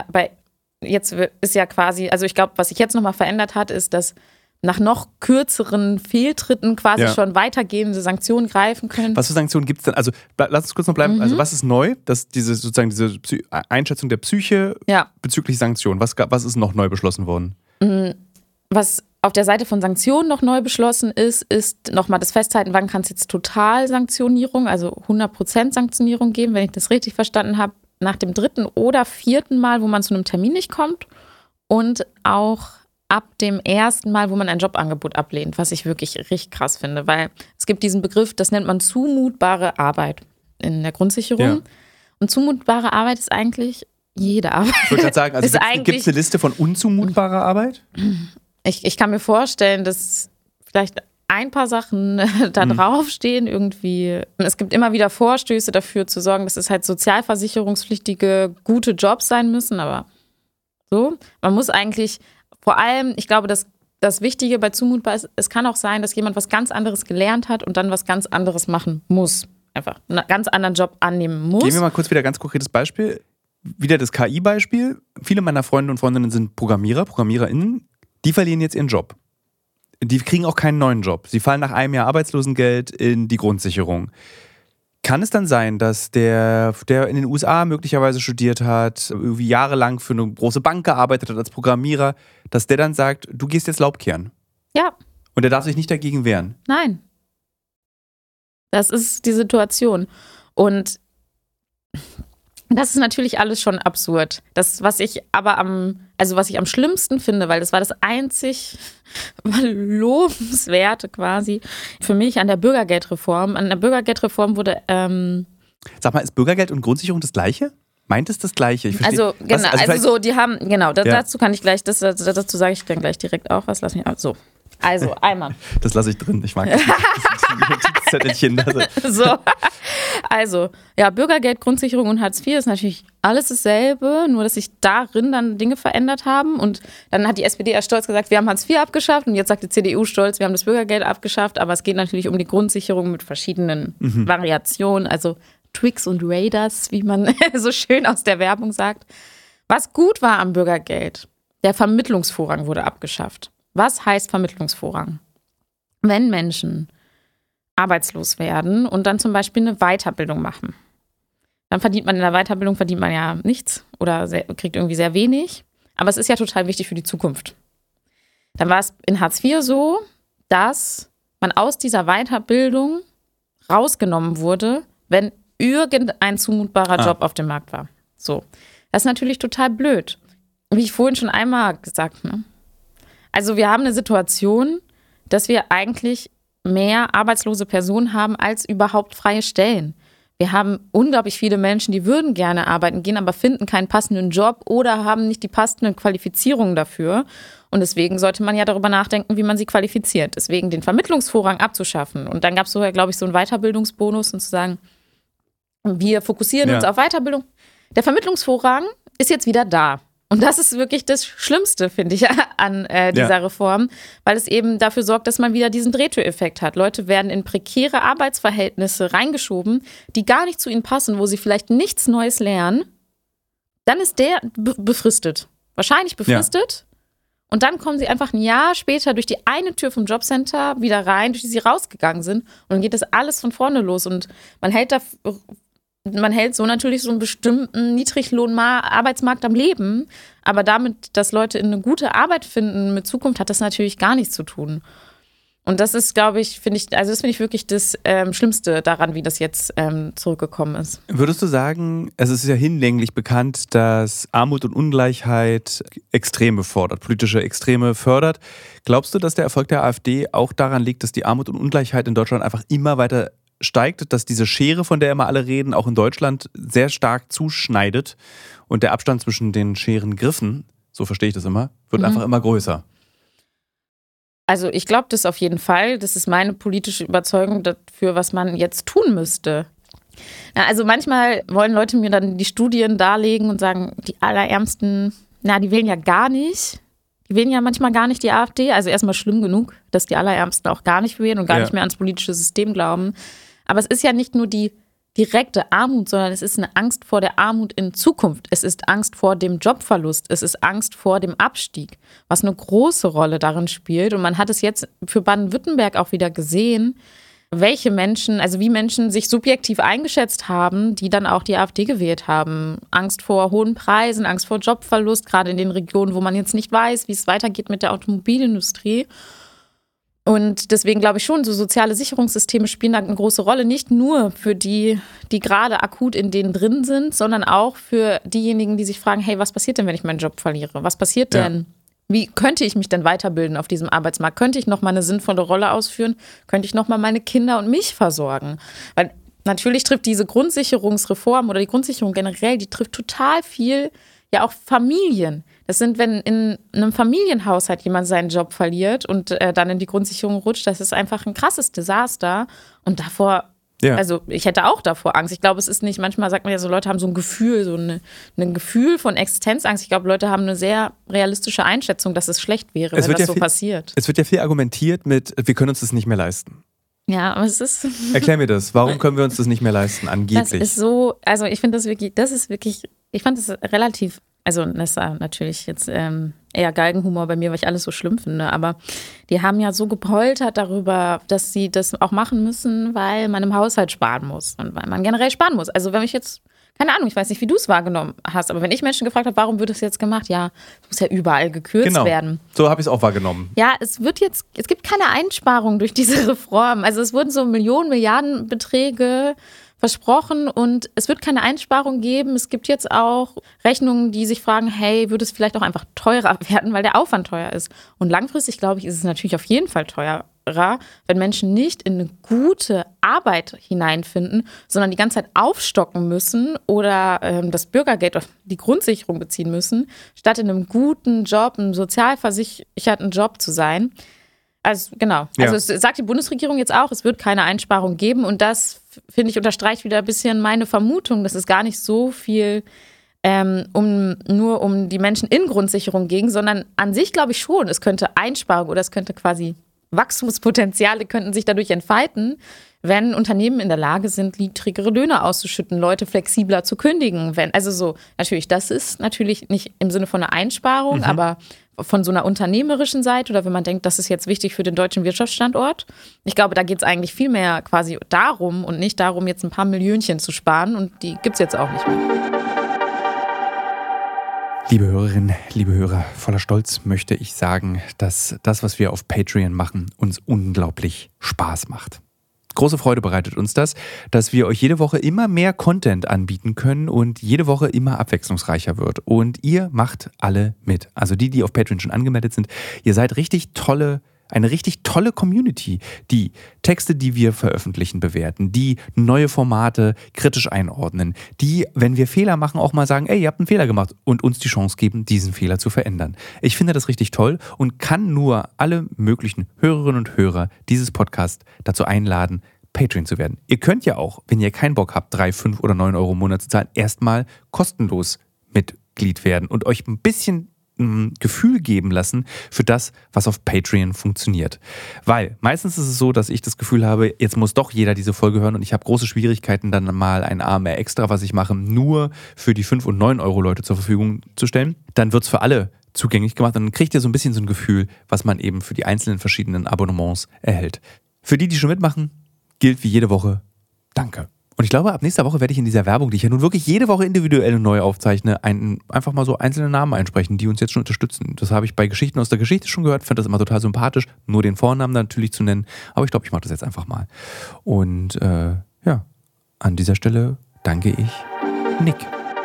ist ja quasi, also ich glaube, was sich jetzt nochmal verändert hat, ist, dass nach noch kürzeren Fehltritten quasi schon weitergehende Sanktionen greifen können. Was für Sanktionen gibt es denn? Also lass uns kurz noch bleiben. Also was ist neu? Dass diese Einschätzung der Psyche bezüglich Sanktionen. Was ist noch neu beschlossen worden? Was auf der Seite von Sanktionen noch neu beschlossen ist nochmal das Festhalten, wann kann es jetzt Totalsanktionierung, also 100% Sanktionierung geben, wenn ich das richtig verstanden habe, nach dem 3. oder 4. Mal, wo man zu einem Termin nicht kommt, und auch ab dem 1. Mal, wo man ein Jobangebot ablehnt, was ich wirklich richtig krass finde, weil es gibt diesen Begriff, das nennt man zumutbare Arbeit in der Grundsicherung. Ja. Und zumutbare Arbeit ist eigentlich jede Arbeit. Ich wollte gerade sagen, also gibt es eine Liste von unzumutbarer Arbeit? Ich kann mir vorstellen, dass vielleicht ein paar Sachen da draufstehen irgendwie. Es gibt immer wieder Vorstöße dafür zu sorgen, dass es halt sozialversicherungspflichtige, gute Jobs sein müssen, aber so. Man muss eigentlich vor allem, ich glaube, das Wichtige bei zumutbar ist, es kann auch sein, dass jemand was ganz anderes gelernt hat und dann was ganz anderes machen muss. Einfach einen ganz anderen Job annehmen muss. Gehen wir mal kurz wieder ein ganz konkretes Beispiel. Wieder das KI-Beispiel. Viele meiner Freunde und Freundinnen sind ProgrammiererInnen. Die verlieren jetzt ihren Job. Die kriegen auch keinen neuen Job. Sie fallen nach einem Jahr Arbeitslosengeld in die Grundsicherung. Kann es dann sein, dass der in den USA möglicherweise studiert hat, irgendwie jahrelang für eine große Bank gearbeitet hat als Programmierer, dass der dann sagt, du gehst jetzt Laubkehren? Ja. Und der darf sich nicht dagegen wehren? Nein. Das ist die Situation. Und das ist natürlich alles schon absurd. Das, was ich am schlimmsten finde, weil das war das einzig Lobenswerte quasi für mich an der Bürgergeldreform. An der Bürgergeldreform wurde Sag mal, ist Bürgergeld und Grundsicherung das Gleiche? Meint es das Gleiche? Ich verstehe. Dazu kann ich gleich, dazu sage ich dann gleich direkt auch was. Lass mich so. Also, einmal. Das lasse ich drin. Ich mag das Notizzettelchen. So. Also, ja, Bürgergeld, Grundsicherung und Hartz IV ist natürlich alles dasselbe, nur dass sich darin dann Dinge verändert haben. Und dann hat die SPD ja stolz gesagt, wir haben Hartz IV abgeschafft. Und jetzt sagt die CDU stolz, wir haben das Bürgergeld abgeschafft. Aber es geht natürlich um die Grundsicherung mit verschiedenen Variationen. Also Tricks und Raiders, wie man so schön aus der Werbung sagt. Was gut war am Bürgergeld, der Vermittlungsvorrang wurde abgeschafft. Was heißt Vermittlungsvorrang? Wenn Menschen arbeitslos werden und dann zum Beispiel eine Weiterbildung machen, dann verdient man in der Weiterbildung ja nichts oder kriegt irgendwie sehr wenig. Aber es ist ja total wichtig für die Zukunft. Dann war es in Hartz IV so, dass man aus dieser Weiterbildung rausgenommen wurde, wenn irgendein zumutbarer Job auf dem Markt war. So. Das ist natürlich total blöd. Wie ich vorhin schon einmal gesagt habe. Also wir haben eine Situation, dass wir eigentlich mehr arbeitslose Personen haben als überhaupt freie Stellen. Wir haben unglaublich viele Menschen, die würden gerne arbeiten gehen, aber finden keinen passenden Job oder haben nicht die passenden Qualifizierungen dafür. Und deswegen sollte man ja darüber nachdenken, wie man sie qualifiziert. Deswegen den Vermittlungsvorrang abzuschaffen. Und dann gab es sogar, glaube ich, so einen Weiterbildungsbonus und zu sagen, wir fokussieren uns auf Weiterbildung. Der Vermittlungsvorrang ist jetzt wieder da. Und das ist wirklich das Schlimmste, finde ich, an dieser Reform, weil es eben dafür sorgt, dass man wieder diesen Drehtüreffekt hat. Leute werden in prekäre Arbeitsverhältnisse reingeschoben, die gar nicht zu ihnen passen, wo sie vielleicht nichts Neues lernen. Dann ist der befristet. Wahrscheinlich befristet. Ja. Und dann kommen sie einfach ein Jahr später durch die eine Tür vom Jobcenter wieder rein, durch die sie rausgegangen sind. Und dann geht das alles von vorne los. Und man hält so natürlich so einen bestimmten Niedriglohn-Arbeitsmarkt am Leben. Aber damit, dass Leute eine gute Arbeit finden mit Zukunft, hat das natürlich gar nichts zu tun. Und das ist, glaube ich, finde ich wirklich das Schlimmste daran, wie das jetzt zurückgekommen ist. Würdest du sagen, es ist ja hinlänglich bekannt, dass Armut und Ungleichheit Extreme fordert, politische Extreme fördert. Glaubst du, dass der Erfolg der AfD auch daran liegt, dass die Armut und Ungleichheit in Deutschland einfach immer weiter steigt, dass diese Schere, von der immer alle reden, auch in Deutschland sehr stark zuschneidet und der Abstand zwischen den Scherengriffen, so verstehe ich das immer, wird einfach immer größer? Also ich glaube das auf jeden Fall. Das ist meine politische Überzeugung dafür, was man jetzt tun müsste. Also manchmal wollen Leute mir dann die Studien darlegen und sagen, die Allerärmsten, die wählen ja gar nicht. Die wählen ja manchmal gar nicht die AfD. Also erstmal schlimm genug, dass die Allerärmsten auch gar nicht wählen und gar nicht mehr ans politische System glauben. Aber es ist ja nicht nur die direkte Armut, sondern es ist eine Angst vor der Armut in Zukunft. Es ist Angst vor dem Jobverlust. Es ist Angst vor dem Abstieg, was eine große Rolle darin spielt. Und man hat es jetzt für Baden-Württemberg auch wieder gesehen, wie Menschen sich subjektiv eingeschätzt haben, die dann auch die AfD gewählt haben. Angst vor hohen Preisen, Angst vor Jobverlust, gerade in den Regionen, wo man jetzt nicht weiß, wie es weitergeht mit der Automobilindustrie. Und deswegen glaube ich schon, so soziale Sicherungssysteme spielen da eine große Rolle. Nicht nur für die gerade akut in denen drin sind, sondern auch für diejenigen, die sich fragen, hey, was passiert denn, wenn ich meinen Job verliere? Was passiert denn? Wie könnte ich mich denn weiterbilden auf diesem Arbeitsmarkt? Könnte ich noch mal eine sinnvolle Rolle ausführen? Könnte ich noch mal meine Kinder und mich versorgen? Weil natürlich trifft diese Grundsicherungsreform oder die Grundsicherung generell, die trifft total viel ja auch Familien. Das sind, wenn in einem Familienhaushalt jemand seinen Job verliert und dann in die Grundsicherung rutscht, das ist einfach ein krasses Desaster. Und davor, also ich hätte auch davor Angst. Ich glaube, es ist nicht, manchmal sagt man ja so, Leute haben so ein Gefühl, so ein Gefühl von Existenzangst. Ich glaube, Leute haben eine sehr realistische Einschätzung, dass es schlecht wäre, wenn das so passiert. Es wird ja viel argumentiert mit, wir können uns das nicht mehr leisten. Ja, aber es ist... Erklär mir das. Warum können wir uns das nicht mehr leisten, angeblich? Das ist so, also ich finde ich fand das relativ, also das ist natürlich jetzt eher Galgenhumor bei mir, weil ich alles so schlimm finde, aber die haben ja so gepoltert darüber, dass sie das auch machen müssen, weil man im Haushalt sparen muss und weil man generell sparen muss. Also wenn ich jetzt, keine Ahnung, ich weiß nicht, wie du es wahrgenommen hast, aber wenn ich Menschen gefragt habe, warum wird das jetzt gemacht? Ja, es muss ja überall gekürzt werden. So habe ich es auch wahrgenommen. Ja, es gibt keine Einsparung durch diese Reform. Also es wurden so Millionen, Milliardenbeträge versprochen und es wird keine Einsparung geben. Es gibt jetzt auch Rechnungen, die sich fragen, hey, würde es vielleicht auch einfach teurer werden, weil der Aufwand teuer ist. Und langfristig, glaube ich, ist es natürlich auf jeden Fall teurer, wenn Menschen nicht in eine gute Arbeit hineinfinden, sondern die ganze Zeit aufstocken müssen oder das Bürgergeld oder die Grundsicherung beziehen müssen, statt in einem guten Job, einem sozialversicherten Job zu sein. Also genau. Ja. Also es sagt die Bundesregierung jetzt auch, es wird keine Einsparung geben und das, finde ich, unterstreicht wieder ein bisschen meine Vermutung, dass es gar nicht so viel nur um die Menschen in Grundsicherung ging, sondern an sich glaube ich schon, es könnte Einsparung oder es könnte quasi Wachstumspotenziale könnten sich dadurch entfalten, wenn Unternehmen in der Lage sind, niedrigere Löhne auszuschütten, Leute flexibler zu kündigen. Das ist natürlich nicht im Sinne von einer Einsparung, aber von so einer unternehmerischen Seite oder wenn man denkt, das ist jetzt wichtig für den deutschen Wirtschaftsstandort. Ich glaube, da geht es eigentlich viel mehr quasi darum und nicht darum, jetzt ein paar Millionchen zu sparen und die gibt es jetzt auch nicht mehr. Liebe Hörerinnen, liebe Hörer, voller Stolz möchte ich sagen, dass das, was wir auf Patreon machen, uns unglaublich Spaß macht. Große Freude bereitet uns das, dass wir euch jede Woche immer mehr Content anbieten können und jede Woche immer abwechslungsreicher wird. Und ihr macht alle mit. Also die auf Patreon schon angemeldet sind, ihr seid eine richtig tolle Community, die Texte, die wir veröffentlichen, bewerten, die neue Formate kritisch einordnen, die, wenn wir Fehler machen, auch mal sagen, ey, ihr habt einen Fehler gemacht und uns die Chance geben, diesen Fehler zu verändern. Ich finde das richtig toll und kann nur alle möglichen Hörerinnen und Hörer dieses Podcasts dazu einladen, Patreon zu werden. Ihr könnt ja auch, wenn ihr keinen Bock habt, 3, 5 oder 9 Euro im Monat zu zahlen, erstmal kostenlos mit Mitglied werden und euch ein bisschen Gefühl geben lassen für das, was auf Patreon funktioniert. Weil meistens ist es so, dass ich das Gefühl habe, jetzt muss doch jeder diese Folge hören und ich habe große Schwierigkeiten, dann mal ein AMR Extra, was ich mache, nur für die 5 und 9 Euro Leute zur Verfügung zu stellen. Dann wird es für alle zugänglich gemacht und dann kriegt ihr so ein bisschen so ein Gefühl, was man eben für die einzelnen verschiedenen Abonnements erhält. Für die schon mitmachen, gilt wie jede Woche, danke. Und ich glaube, ab nächster Woche werde ich in dieser Werbung, die ich ja nun wirklich jede Woche individuell und neu aufzeichne, einfach mal so einzelne Namen einsprechen, die uns jetzt schon unterstützen. Das habe ich bei Geschichten aus der Geschichte schon gehört, fand das immer total sympathisch, nur den Vornamen natürlich zu nennen. Aber ich glaube, ich mache das jetzt einfach mal. Und an dieser Stelle danke ich Nick.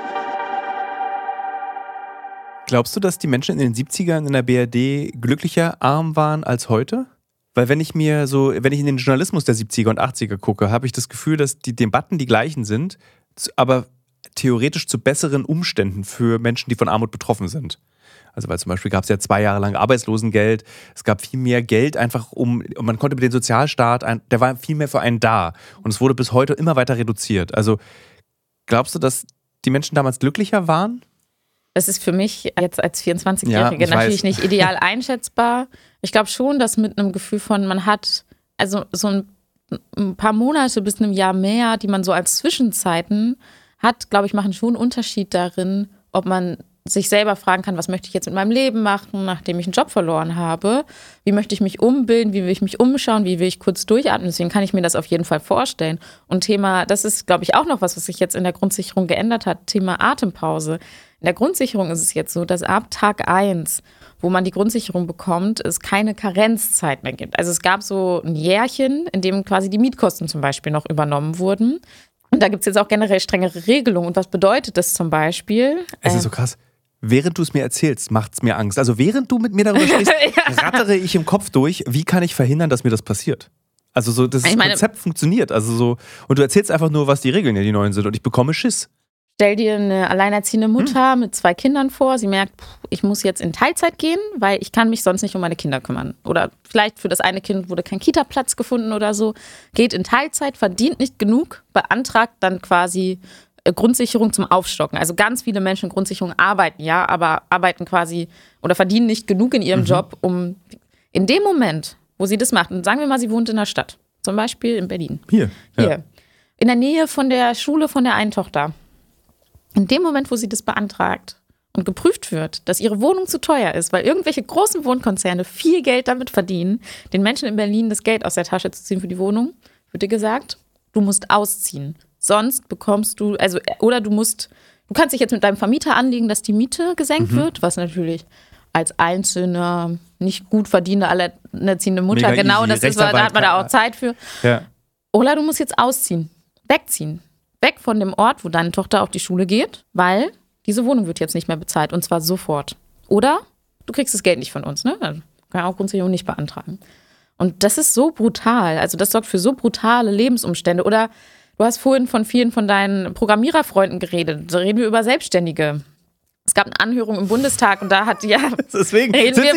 Glaubst du, dass die Menschen in den 70ern in der BRD glücklicher arm waren als heute? Weil wenn ich in den Journalismus der 70er und 80er gucke, habe ich das Gefühl, dass die Debatten die gleichen sind, aber theoretisch zu besseren Umständen für Menschen, die von Armut betroffen sind. Also weil zum Beispiel gab es ja 2 Jahre lang Arbeitslosengeld, es gab viel mehr Geld einfach und man konnte mit dem Sozialstaat, der war viel mehr für einen da und es wurde bis heute immer weiter reduziert. Also glaubst du, dass die Menschen damals glücklicher waren? Das ist für mich jetzt als 24-Jährige natürlich nicht ideal einschätzbar. Ich glaube schon, dass mit einem Gefühl von, man hat also so ein paar Monate bis einem Jahr mehr, die man so als Zwischenzeiten hat, glaube ich, machen schon einen Unterschied darin, ob man sich selber fragen kann, was möchte ich jetzt mit meinem Leben machen, nachdem ich einen Job verloren habe? Wie möchte ich mich umbilden? Wie will ich mich umschauen? Wie will ich kurz durchatmen? Deswegen kann ich mir das auf jeden Fall vorstellen. Und das ist, glaube ich, auch noch was sich jetzt in der Grundsicherung geändert hat, Thema Atempause. In der Grundsicherung ist es jetzt so, dass ab Tag 1, wo man die Grundsicherung bekommt, es keine Karenzzeit mehr gibt. Also es gab so ein Jährchen, in dem quasi die Mietkosten zum Beispiel noch übernommen wurden. Und da gibt es jetzt auch generell strengere Regelungen. Und was bedeutet das zum Beispiel? Es ist so krass. Während du es mir erzählst, macht es mir Angst. Also während du mit mir darüber sprichst, rattere ich im Kopf durch, wie kann ich verhindern, dass mir das passiert? Also so, das Konzept funktioniert. Also so, und du erzählst einfach nur, was die Regeln ja die neuen sind und ich bekomme Schiss. Stell dir eine alleinerziehende Mutter mit 2 Kindern vor. Sie merkt, ich muss jetzt in Teilzeit gehen, weil ich kann mich sonst nicht um meine Kinder kümmern. Oder vielleicht für das eine Kind wurde kein Kita-Platz gefunden oder so. Geht in Teilzeit, verdient nicht genug, beantragt dann quasi Grundsicherung zum Aufstocken. Also ganz viele Menschen in Grundsicherung arbeiten, ja, aber arbeiten quasi oder verdienen nicht genug in ihrem Job, um in dem Moment, wo sie das macht, und sagen wir mal, sie wohnt in der Stadt, zum Beispiel in Berlin. Hier. In der Nähe von der Schule von der einen Tochter. In dem Moment, wo sie das beantragt und geprüft wird, dass ihre Wohnung zu teuer ist, weil irgendwelche großen Wohnkonzerne viel Geld damit verdienen, den Menschen in Berlin das Geld aus der Tasche zu ziehen für die Wohnung, wird dir gesagt, du musst ausziehen. Sonst bekommst du, du kannst dich jetzt mit deinem Vermieter anlegen, dass die Miete gesenkt wird, was natürlich als einzelne, nicht gut verdienende, alleinerziehende Mutter, genau das ist, da hat man da auch Zeit für. Ja. Oder du musst jetzt ausziehen, wegziehen. Weg von dem Ort, wo deine Tochter auf die Schule geht, weil diese Wohnung wird jetzt nicht mehr bezahlt und zwar sofort. Oder du kriegst das Geld nicht von uns, ne? Dann kann auch Grundsicherung nicht beantragen. Und das ist so brutal. Also das sorgt für so brutale Lebensumstände. Oder du hast vorhin von vielen von deinen Programmiererfreunden geredet. Da reden wir über Selbstständige. Es gab eine Anhörung im Bundestag und da hat deswegen ich fühle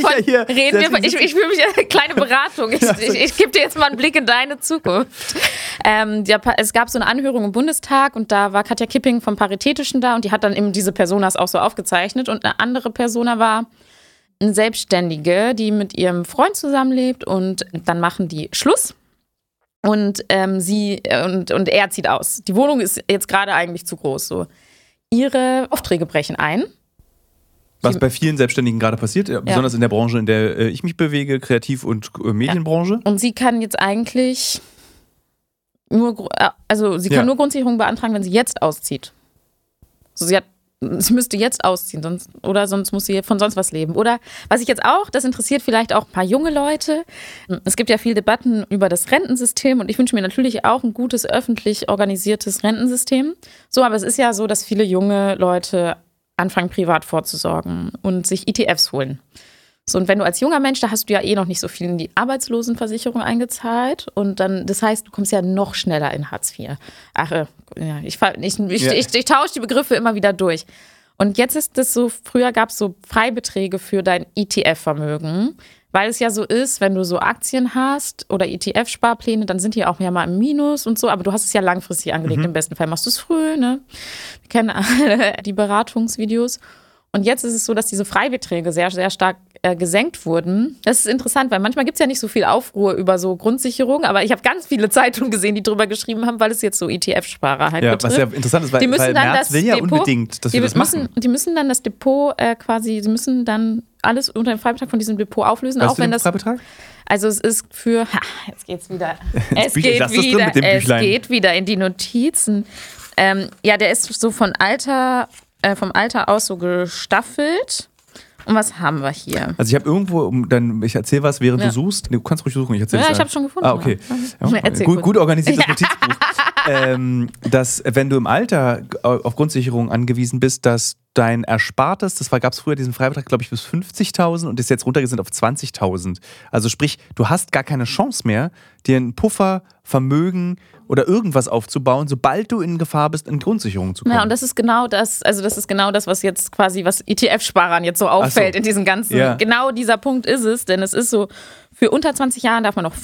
mich eine kleine Beratung. Ich gebe dir jetzt mal einen Blick in deine Zukunft. Es gab so eine Anhörung im Bundestag und da war Katja Kipping vom Paritätischen da und die hat dann eben diese Personas auch so aufgezeichnet und eine andere Persona war eine Selbstständige, die mit ihrem Freund zusammenlebt und dann machen die Schluss. Und er zieht aus. Die Wohnung ist jetzt gerade eigentlich zu groß. So. Ihre Aufträge brechen ein. Was bei vielen Selbstständigen gerade passiert, besonders in der Branche, in der ich mich bewege, Kreativ- und Medienbranche. Ja. Und sie kann jetzt eigentlich nur Grundsicherung beantragen, wenn sie jetzt auszieht. Also sie müsste jetzt ausziehen, sonst muss sie von sonst was leben. Oder was ich jetzt auch, das interessiert vielleicht auch ein paar junge Leute. Es gibt ja viele Debatten über das Rentensystem und ich wünsche mir natürlich auch ein gutes, öffentlich organisiertes Rentensystem. So, aber es ist ja so, dass viele junge Leute anfangen, privat vorzusorgen und sich ETFs holen. So, und wenn du als junger Mensch, da hast du ja noch nicht so viel in die Arbeitslosenversicherung eingezahlt und dann, das heißt, du kommst ja noch schneller in Hartz IV. Ich tausche die Begriffe immer wieder durch. Und jetzt ist das so, früher gab es so Freibeträge für dein ETF-Vermögen, weil es ja so ist, wenn du so Aktien hast oder ETF-Sparpläne, dann sind die auch ja mal im Minus und so, aber du hast es ja langfristig angelegt. Im besten Fall machst du es früh, ne? Wir kennen alle die Beratungsvideos. Und jetzt ist es so, dass diese Freibeträge sehr, sehr stark gesenkt wurden. Das ist interessant, weil manchmal gibt es ja nicht so viel Aufruhr über so Grundsicherung, aber ich habe ganz viele Zeitungen gesehen, die drüber geschrieben haben, weil es jetzt so ETF-Sparer halt betrifft. Was ja interessant ist, weil Merz will ja unbedingt, dass wir das machen. Die müssen dann das Depot sie müssen dann alles unter dem Freibetrag von diesem Depot auflösen. Weißt auch wenn das Freibetrag? Also es ist für, jetzt geht's wieder. Es geht wieder in die Notizen. Der ist so vom Alter aus so gestaffelt. Und was haben wir hier? Also ich habe irgendwo, ich erzähle was, während du suchst. Du kannst ruhig suchen, ich erzähle ich habe schon gefunden. Ah, okay. Ja, gut organisiertes Notizbuch. Dass, wenn du im Alter auf Grundsicherung angewiesen bist, dass dein Erspartes, gab es früher diesen Freibetrag, glaube ich, bis 50.000 und ist jetzt runtergesetzt auf 20.000. Also sprich, du hast gar keine Chance mehr, dir einen Puffer, Vermögen oder irgendwas aufzubauen, sobald du in Gefahr bist, in Grundsicherung zu kommen. Ja, und das ist genau das, was jetzt quasi, was ETF-Sparern jetzt so auffällt in diesem ganzen, genau dieser Punkt ist es, denn es ist so, für unter 20 Jahren darf man noch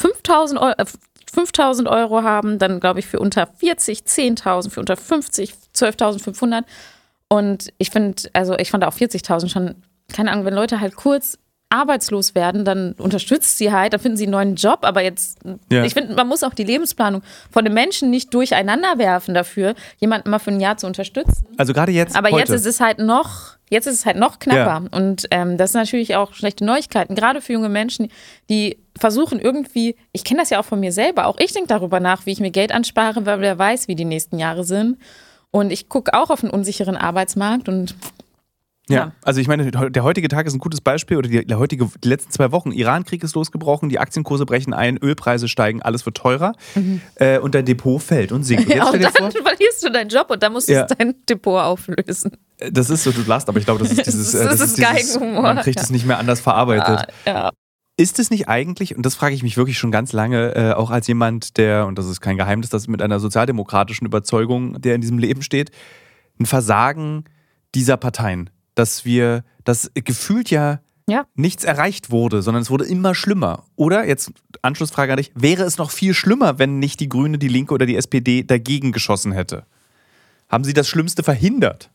5.000 Euro haben, dann glaube ich für unter 40 10.000, für unter 50 12.500 und ich fand auch 40.000 schon, keine Ahnung, wenn Leute halt kurz arbeitslos werden, dann unterstützt sie halt, dann finden sie einen neuen Job, aber jetzt, ich finde, man muss auch die Lebensplanung von den Menschen nicht durcheinander werfen dafür, jemanden mal für ein Jahr zu unterstützen. Also gerade jetzt, aber heute. Jetzt ist es halt noch knapper und das sind natürlich auch schlechte Neuigkeiten, gerade für junge Menschen, die versuchen irgendwie, ich kenne das ja auch von mir selber, auch ich denke darüber nach, wie ich mir Geld anspare, weil wer weiß, wie die nächsten Jahre sind und ich gucke auch auf einen unsicheren Arbeitsmarkt und ja, also ich meine, der heutige Tag ist ein gutes Beispiel oder die letzten 2 Wochen. Iran-Krieg ist losgebrochen, die Aktienkurse brechen ein, Ölpreise steigen, alles wird teurer und dein Depot fällt und sinkt. Und dann verlierst du deinen Job und dann musst du dein Depot auflösen. Das ist so, du lachst, aber ich glaube, das ist dieses Geigenhumor. Man kriegt es nicht mehr anders verarbeitet. Ja. Ist es nicht eigentlich, und das frage ich mich wirklich schon ganz lange, auch als jemand, der, und das ist kein Geheimnis, das mit einer sozialdemokratischen Überzeugung, der in diesem Leben steht, ein Versagen dieser Parteien? Dass gefühlt nichts erreicht wurde, sondern es wurde immer schlimmer. Oder, jetzt Anschlussfrage an dich, wäre es noch viel schlimmer, wenn nicht die Grüne, die Linke oder die SPD dagegen geschossen hätte? Haben sie das Schlimmste verhindert?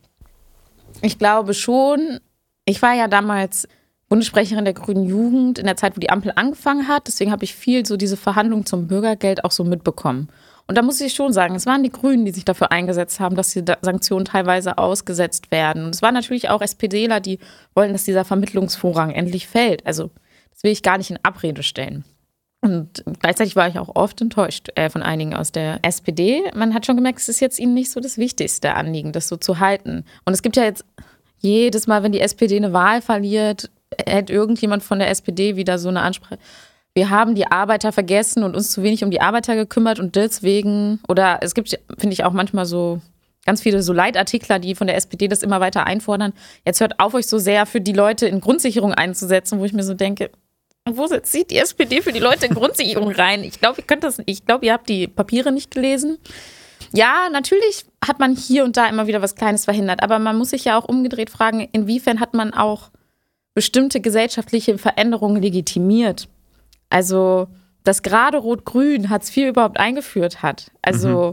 Ich glaube schon. Ich war ja damals Bundessprecherin der Grünen Jugend in der Zeit, wo die Ampel angefangen hat. Deswegen habe ich viel so diese Verhandlungen zum Bürgergeld auch so mitbekommen. Und da muss ich schon sagen, es waren die Grünen, die sich dafür eingesetzt haben, dass die Sanktionen teilweise ausgesetzt werden. Und es waren natürlich auch SPDler, die wollen, dass dieser Vermittlungsvorrang endlich fällt. Also das will ich gar nicht in Abrede stellen. Und gleichzeitig war ich auch oft enttäuscht von einigen aus der SPD. Man hat schon gemerkt, es ist jetzt ihnen nicht so das wichtigste Anliegen, das so zu halten. Und es gibt ja jetzt jedes Mal, wenn die SPD eine Wahl verliert, hätte irgendjemand von der SPD wieder so eine Ansprache. Wir haben die Arbeiter vergessen und uns zu wenig um die Arbeiter gekümmert und deswegen, oder es gibt, finde ich, auch manchmal so ganz viele so Leitartikler, die von der SPD das immer weiter einfordern. Jetzt hört auf, euch so sehr für die Leute in Grundsicherung einzusetzen, wo ich mir so denke, wo zieht die SPD für die Leute in Grundsicherung rein? Ich glaube, ihr habt die Papiere nicht gelesen. Ja, natürlich hat man hier und da immer wieder was Kleines verhindert, aber man muss sich ja auch umgedreht fragen, inwiefern hat man auch bestimmte gesellschaftliche Veränderungen legitimiert? Also, dass gerade Rot-Grün Hartz IV überhaupt eingeführt hat. Also,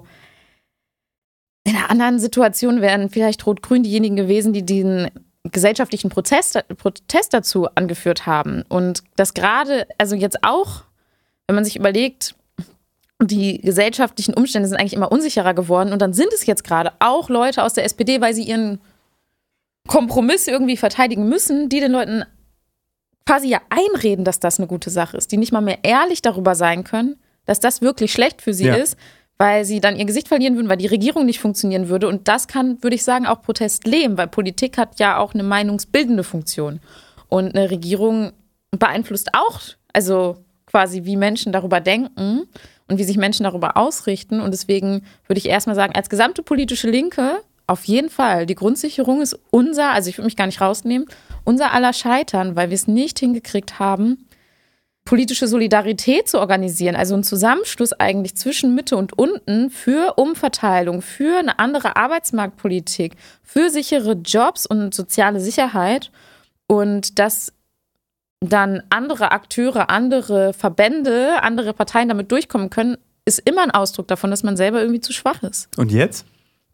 in einer anderen Situation wären vielleicht Rot-Grün diejenigen gewesen, die den gesellschaftlichen Protest dazu angeführt haben. Und das gerade, also jetzt auch, wenn man sich überlegt, die gesellschaftlichen Umstände sind eigentlich immer unsicherer geworden und dann sind es jetzt gerade auch Leute aus der SPD, weil sie ihren Kompromiss irgendwie verteidigen müssen, die den Leuten quasi ja einreden, dass das eine gute Sache ist, die nicht mal mehr ehrlich darüber sein können, dass das wirklich schlecht für sie ist, weil sie dann ihr Gesicht verlieren würden, weil die Regierung nicht funktionieren würde. Und das kann, würde ich sagen, auch Protest lähmen, weil Politik hat ja auch eine meinungsbildende Funktion. Und eine Regierung beeinflusst auch, also quasi wie Menschen darüber denken und wie sich Menschen darüber ausrichten. Und deswegen würde ich erstmal sagen, als gesamte politische Linke auf jeden Fall, die Grundsicherung ist also ich würde mich gar nicht rausnehmen, unser aller Scheitern, weil wir es nicht hingekriegt haben, politische Solidarität zu organisieren, also einen Zusammenschluss eigentlich zwischen Mitte und unten für Umverteilung, für eine andere Arbeitsmarktpolitik, für sichere Jobs und soziale Sicherheit und das dann andere Akteure, andere Verbände, andere Parteien damit durchkommen können, ist immer ein Ausdruck davon, dass man selber irgendwie zu schwach ist. Und jetzt?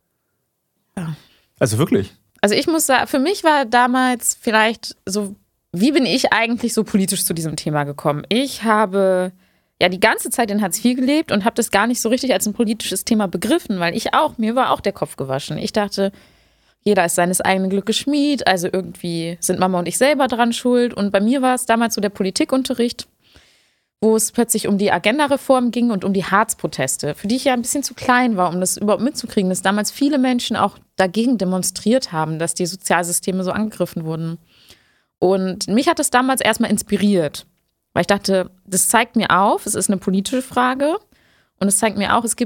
Ja. Also wirklich? Also ich muss sagen, für mich war damals vielleicht so, wie bin ich eigentlich so politisch zu diesem Thema gekommen? Ich habe ja die ganze Zeit in Hartz IV gelebt und habe das gar nicht so richtig als ein politisches Thema begriffen, weil mir war auch der Kopf gewaschen. Ich dachte, jeder ist seines eigenen Glückes Schmied, also irgendwie sind Mama und ich selber dran schuld. Und bei mir war es damals so der Politikunterricht, wo es plötzlich um die Agenda-Reform ging und um die Harz-Proteste, für die ich ja ein bisschen zu klein war, um das überhaupt mitzukriegen, dass damals viele Menschen auch dagegen demonstriert haben, dass die Sozialsysteme so angegriffen wurden. Und mich hat das damals erstmal inspiriert, weil ich dachte, das zeigt mir auf, es ist eine politische Frage und es zeigt mir auch, es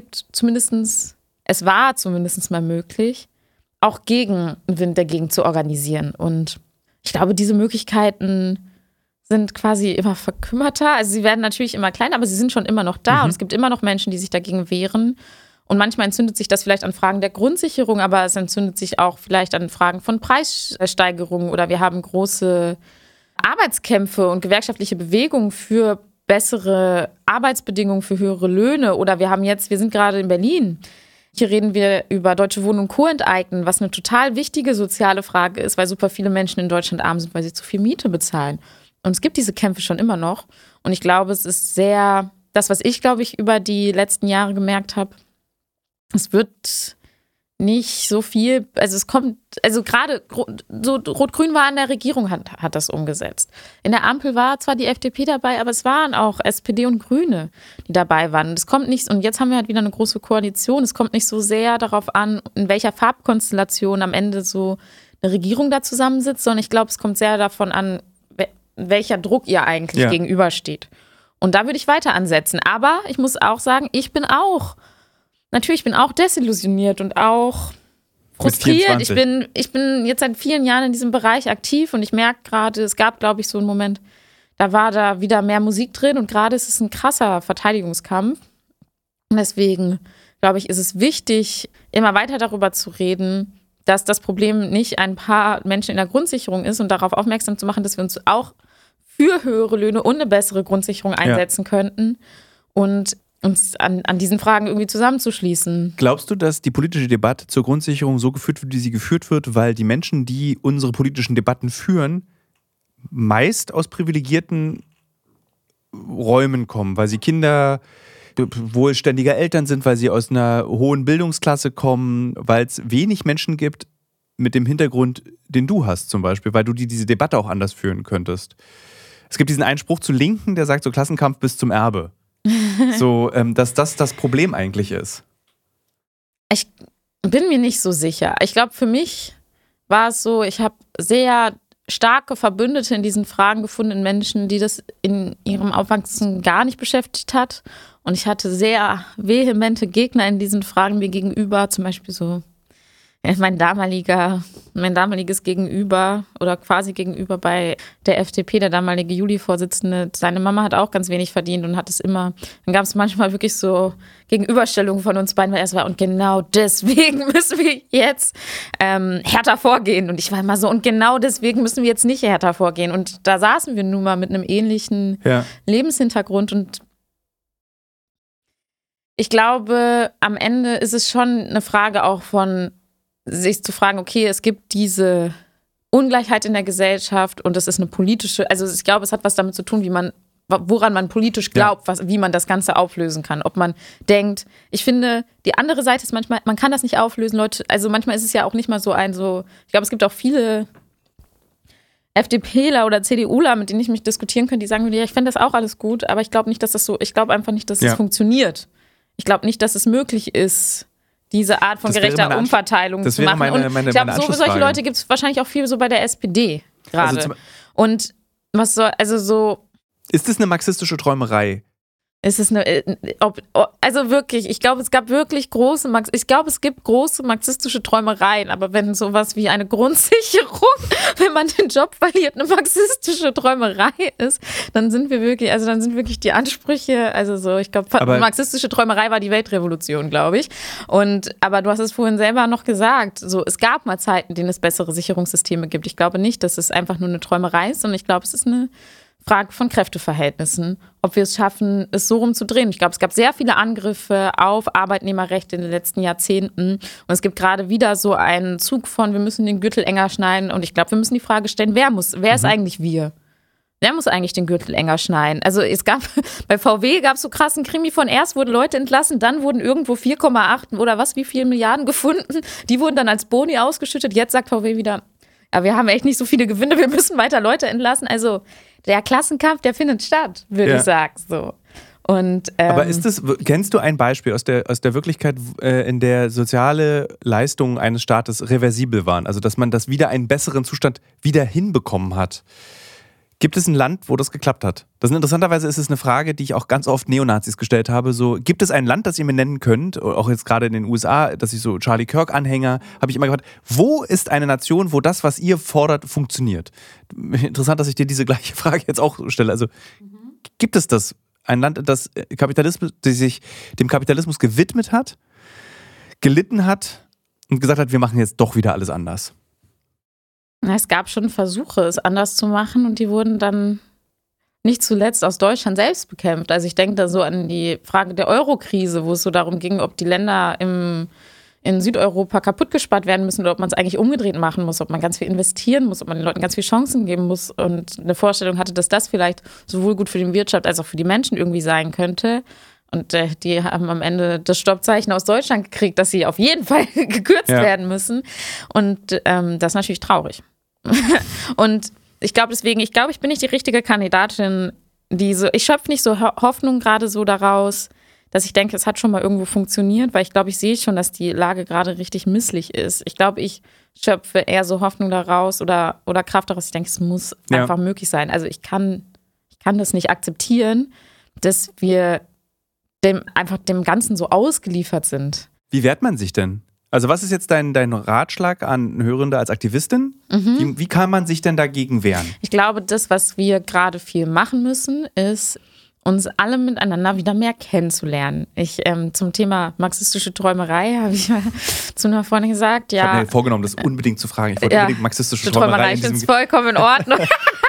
war zumindest mal möglich, auch Gegenwind dagegen zu organisieren. Und ich glaube, diese Möglichkeiten sind quasi immer verkümmerter. Also sie werden natürlich immer kleiner, aber sie sind schon immer noch da. Und es gibt immer noch Menschen, die sich dagegen wehren. Und manchmal entzündet sich das vielleicht an Fragen der Grundsicherung, aber es entzündet sich auch vielleicht an Fragen von Preissteigerungen. Oder wir haben große Arbeitskämpfe und gewerkschaftliche Bewegungen für bessere Arbeitsbedingungen, für höhere Löhne. Oder wir sind gerade in Berlin. Hier reden wir über Deutsche Wohnen und Co. enteignen, was eine total wichtige soziale Frage ist, weil super viele Menschen in Deutschland arm sind, weil sie zu viel Miete bezahlen. Und es gibt diese Kämpfe schon immer noch. Und ich glaube, es ist das, was ich, glaube ich, über die letzten Jahre gemerkt habe, es wird nicht so viel, gerade so Rot-Grün war an der Regierung, hat das umgesetzt. In der Ampel war zwar die FDP dabei, aber es waren auch SPD und Grüne, die dabei waren. Und jetzt haben wir halt wieder eine große Koalition. Es kommt nicht so sehr darauf an, in welcher Farbkonstellation am Ende so eine Regierung da zusammensitzt, sondern ich glaube, es kommt sehr davon an, welcher Druck ihr eigentlich gegenübersteht. Und da würde ich weiter ansetzen. Aber ich muss auch sagen, ich bin auch desillusioniert und auch frustriert. Ich bin jetzt seit vielen Jahren in diesem Bereich aktiv und ich merke gerade, es gab, glaube ich, so einen Moment, da war da wieder mehr Musik drin und gerade ist es ein krasser Verteidigungskampf. Und deswegen, glaube ich, ist es wichtig, immer weiter darüber zu reden, dass das Problem nicht ein paar Menschen in der Grundsicherung ist und darauf aufmerksam zu machen, dass wir uns auch für höhere Löhne und eine bessere Grundsicherung einsetzen könnten und uns an diesen Fragen irgendwie zusammenzuschließen. Glaubst du, dass die politische Debatte zur Grundsicherung so geführt wird, wie sie geführt wird, weil die Menschen, die unsere politischen Debatten führen, meist aus privilegierten Räumen kommen, weil sie Kinder wohlständiger Eltern sind, weil sie aus einer hohen Bildungsklasse kommen, weil es wenig Menschen gibt mit dem Hintergrund, den du hast zum Beispiel, weil du diese Debatte auch anders führen könntest. Es gibt diesen einen Spruch zu Linken, der sagt so Klassenkampf bis zum Erbe. So, dass das Problem eigentlich ist. Ich bin mir nicht so sicher. Ich glaube, für mich war es so, ich habe sehr starke Verbündete in diesen Fragen gefunden, in Menschen, die das in ihrem Aufwachsen gar nicht beschäftigt hat. Und ich hatte sehr vehemente Gegner in diesen Fragen mir gegenüber, zum Beispiel so mein damaliges Gegenüber oder quasi Gegenüber bei der FDP, der damalige Juli-Vorsitzende, seine Mama hat auch ganz wenig verdient und hat es immer, dann gab es manchmal wirklich so Gegenüberstellungen von uns beiden, weil er war, und genau deswegen müssen wir jetzt härter vorgehen. Und ich war immer so, und genau deswegen müssen wir jetzt nicht härter vorgehen. Und da saßen wir nun mal mit einem ähnlichen Lebenshintergrund und ich glaube, am Ende ist es schon eine Frage auch von sich zu fragen, okay, es gibt diese Ungleichheit in der Gesellschaft und es ist eine politische, also ich glaube, es hat was damit zu tun, woran man politisch glaubt, wie man das Ganze auflösen kann. Ob man denkt, ich finde, die andere Seite ist manchmal, man kann das nicht auflösen, Leute, also manchmal ist es ja auch nicht mal so ich glaube, es gibt auch viele FDPler oder CDUler, mit denen ich mich diskutieren könnte, die sagen, ja, ich fände das auch alles gut, aber ich glaube nicht, dass das so, ich glaube einfach nicht, dass es funktioniert. Ich glaube nicht, dass es möglich ist, diese Art von gerechter Umverteilung zu machen. Und ich glaube, solche Leute gibt es wahrscheinlich auch viel so bei der SPD gerade. Also und was soll, also so. Ist das eine marxistische Träumerei? Ist es also wirklich, ich glaube, es gibt große marxistische Träumereien, aber wenn sowas wie eine Grundsicherung, wenn man den Job verliert, eine marxistische Träumerei ist, dann sind wirklich die Ansprüche, also so, ich glaube, marxistische Träumerei war die Weltrevolution, glaube ich. Aber du hast es vorhin selber noch gesagt, so, es gab mal Zeiten, in denen es bessere Sicherungssysteme gibt. Ich glaube nicht, dass es einfach nur eine Träumerei ist, sondern ich glaube, es ist eine Frage von Kräfteverhältnissen, ob wir es schaffen, es so rumzudrehen. Ich glaube, es gab sehr viele Angriffe auf Arbeitnehmerrechte in den letzten Jahrzehnten. Und es gibt gerade wieder so einen Zug von, wir müssen den Gürtel enger schneiden. Und ich glaube, wir müssen die Frage stellen, wer ist eigentlich wir? Wer muss eigentlich den Gürtel enger schneiden? Also bei VW gab es so krassen Krimi von erst wurden Leute entlassen, dann wurden irgendwo 4,8 oder wie viel Milliarden gefunden. Die wurden dann als Boni ausgeschüttet. Jetzt sagt VW wieder, ja, wir haben echt nicht so viele Gewinne, wir müssen weiter Leute entlassen. Also der Klassenkampf, der findet statt, würde ich sagen. So. Und, aber kennst du ein Beispiel aus der Wirklichkeit, in der soziale Leistungen eines Staates reversibel waren? Also dass man das wieder einen besseren Zustand wieder hinbekommen hat? Gibt es ein Land, wo das geklappt hat? Interessanterweise ist es eine Frage, die ich auch ganz oft Neonazis gestellt habe. So, gibt es ein Land, das ihr mir nennen könnt, auch jetzt gerade in den USA, dass ich so Charlie Kirk-Anhänger, habe ich immer gefragt, wo ist eine Nation, wo das, was ihr fordert, funktioniert? Interessant, dass ich dir diese gleiche Frage jetzt auch stelle. Also gibt es das? Ein Land, das sich dem Kapitalismus gewidmet hat, gelitten hat und gesagt hat, wir machen jetzt doch wieder alles anders? Es gab schon Versuche, es anders zu machen und die wurden dann nicht zuletzt aus Deutschland selbst bekämpft. Also ich denke da so an die Frage der Euro-Krise, wo es so darum ging, ob die Länder in Südeuropa kaputtgespart werden müssen oder ob man es eigentlich umgedreht machen muss, ob man ganz viel investieren muss, ob man den Leuten ganz viel Chancen geben muss und eine Vorstellung hatte, dass das vielleicht sowohl gut für die Wirtschaft als auch für die Menschen irgendwie sein könnte. Und die haben am Ende das Stoppzeichen aus Deutschland gekriegt, dass sie auf jeden Fall gekürzt werden müssen. Und das ist natürlich traurig. Und ich glaube, ich bin nicht die richtige Kandidatin, ich schöpfe nicht so Hoffnung gerade so daraus, dass ich denke, es hat schon mal irgendwo funktioniert, weil ich glaube, ich sehe schon, dass die Lage gerade richtig misslich ist. Ich glaube, ich schöpfe eher so Hoffnung daraus oder Kraft daraus. Ich denke, es muss einfach möglich sein. Also ich kann das nicht akzeptieren, dass wir dem Ganzen so ausgeliefert sind. Wie wehrt man sich denn? Also was ist jetzt dein Ratschlag an Hörende als Aktivistin? Wie kann man sich denn dagegen wehren? Ich glaube, das, was wir gerade viel machen müssen, ist, uns alle miteinander wieder mehr kennenzulernen. Zum Thema marxistische Träumerei habe ich mal zu einer Freundin gesagt, Ich habe mir vorgenommen, das unbedingt zu fragen. Ich wollte unbedingt marxistische Träumerei. Ich finde es vollkommen in Ordnung.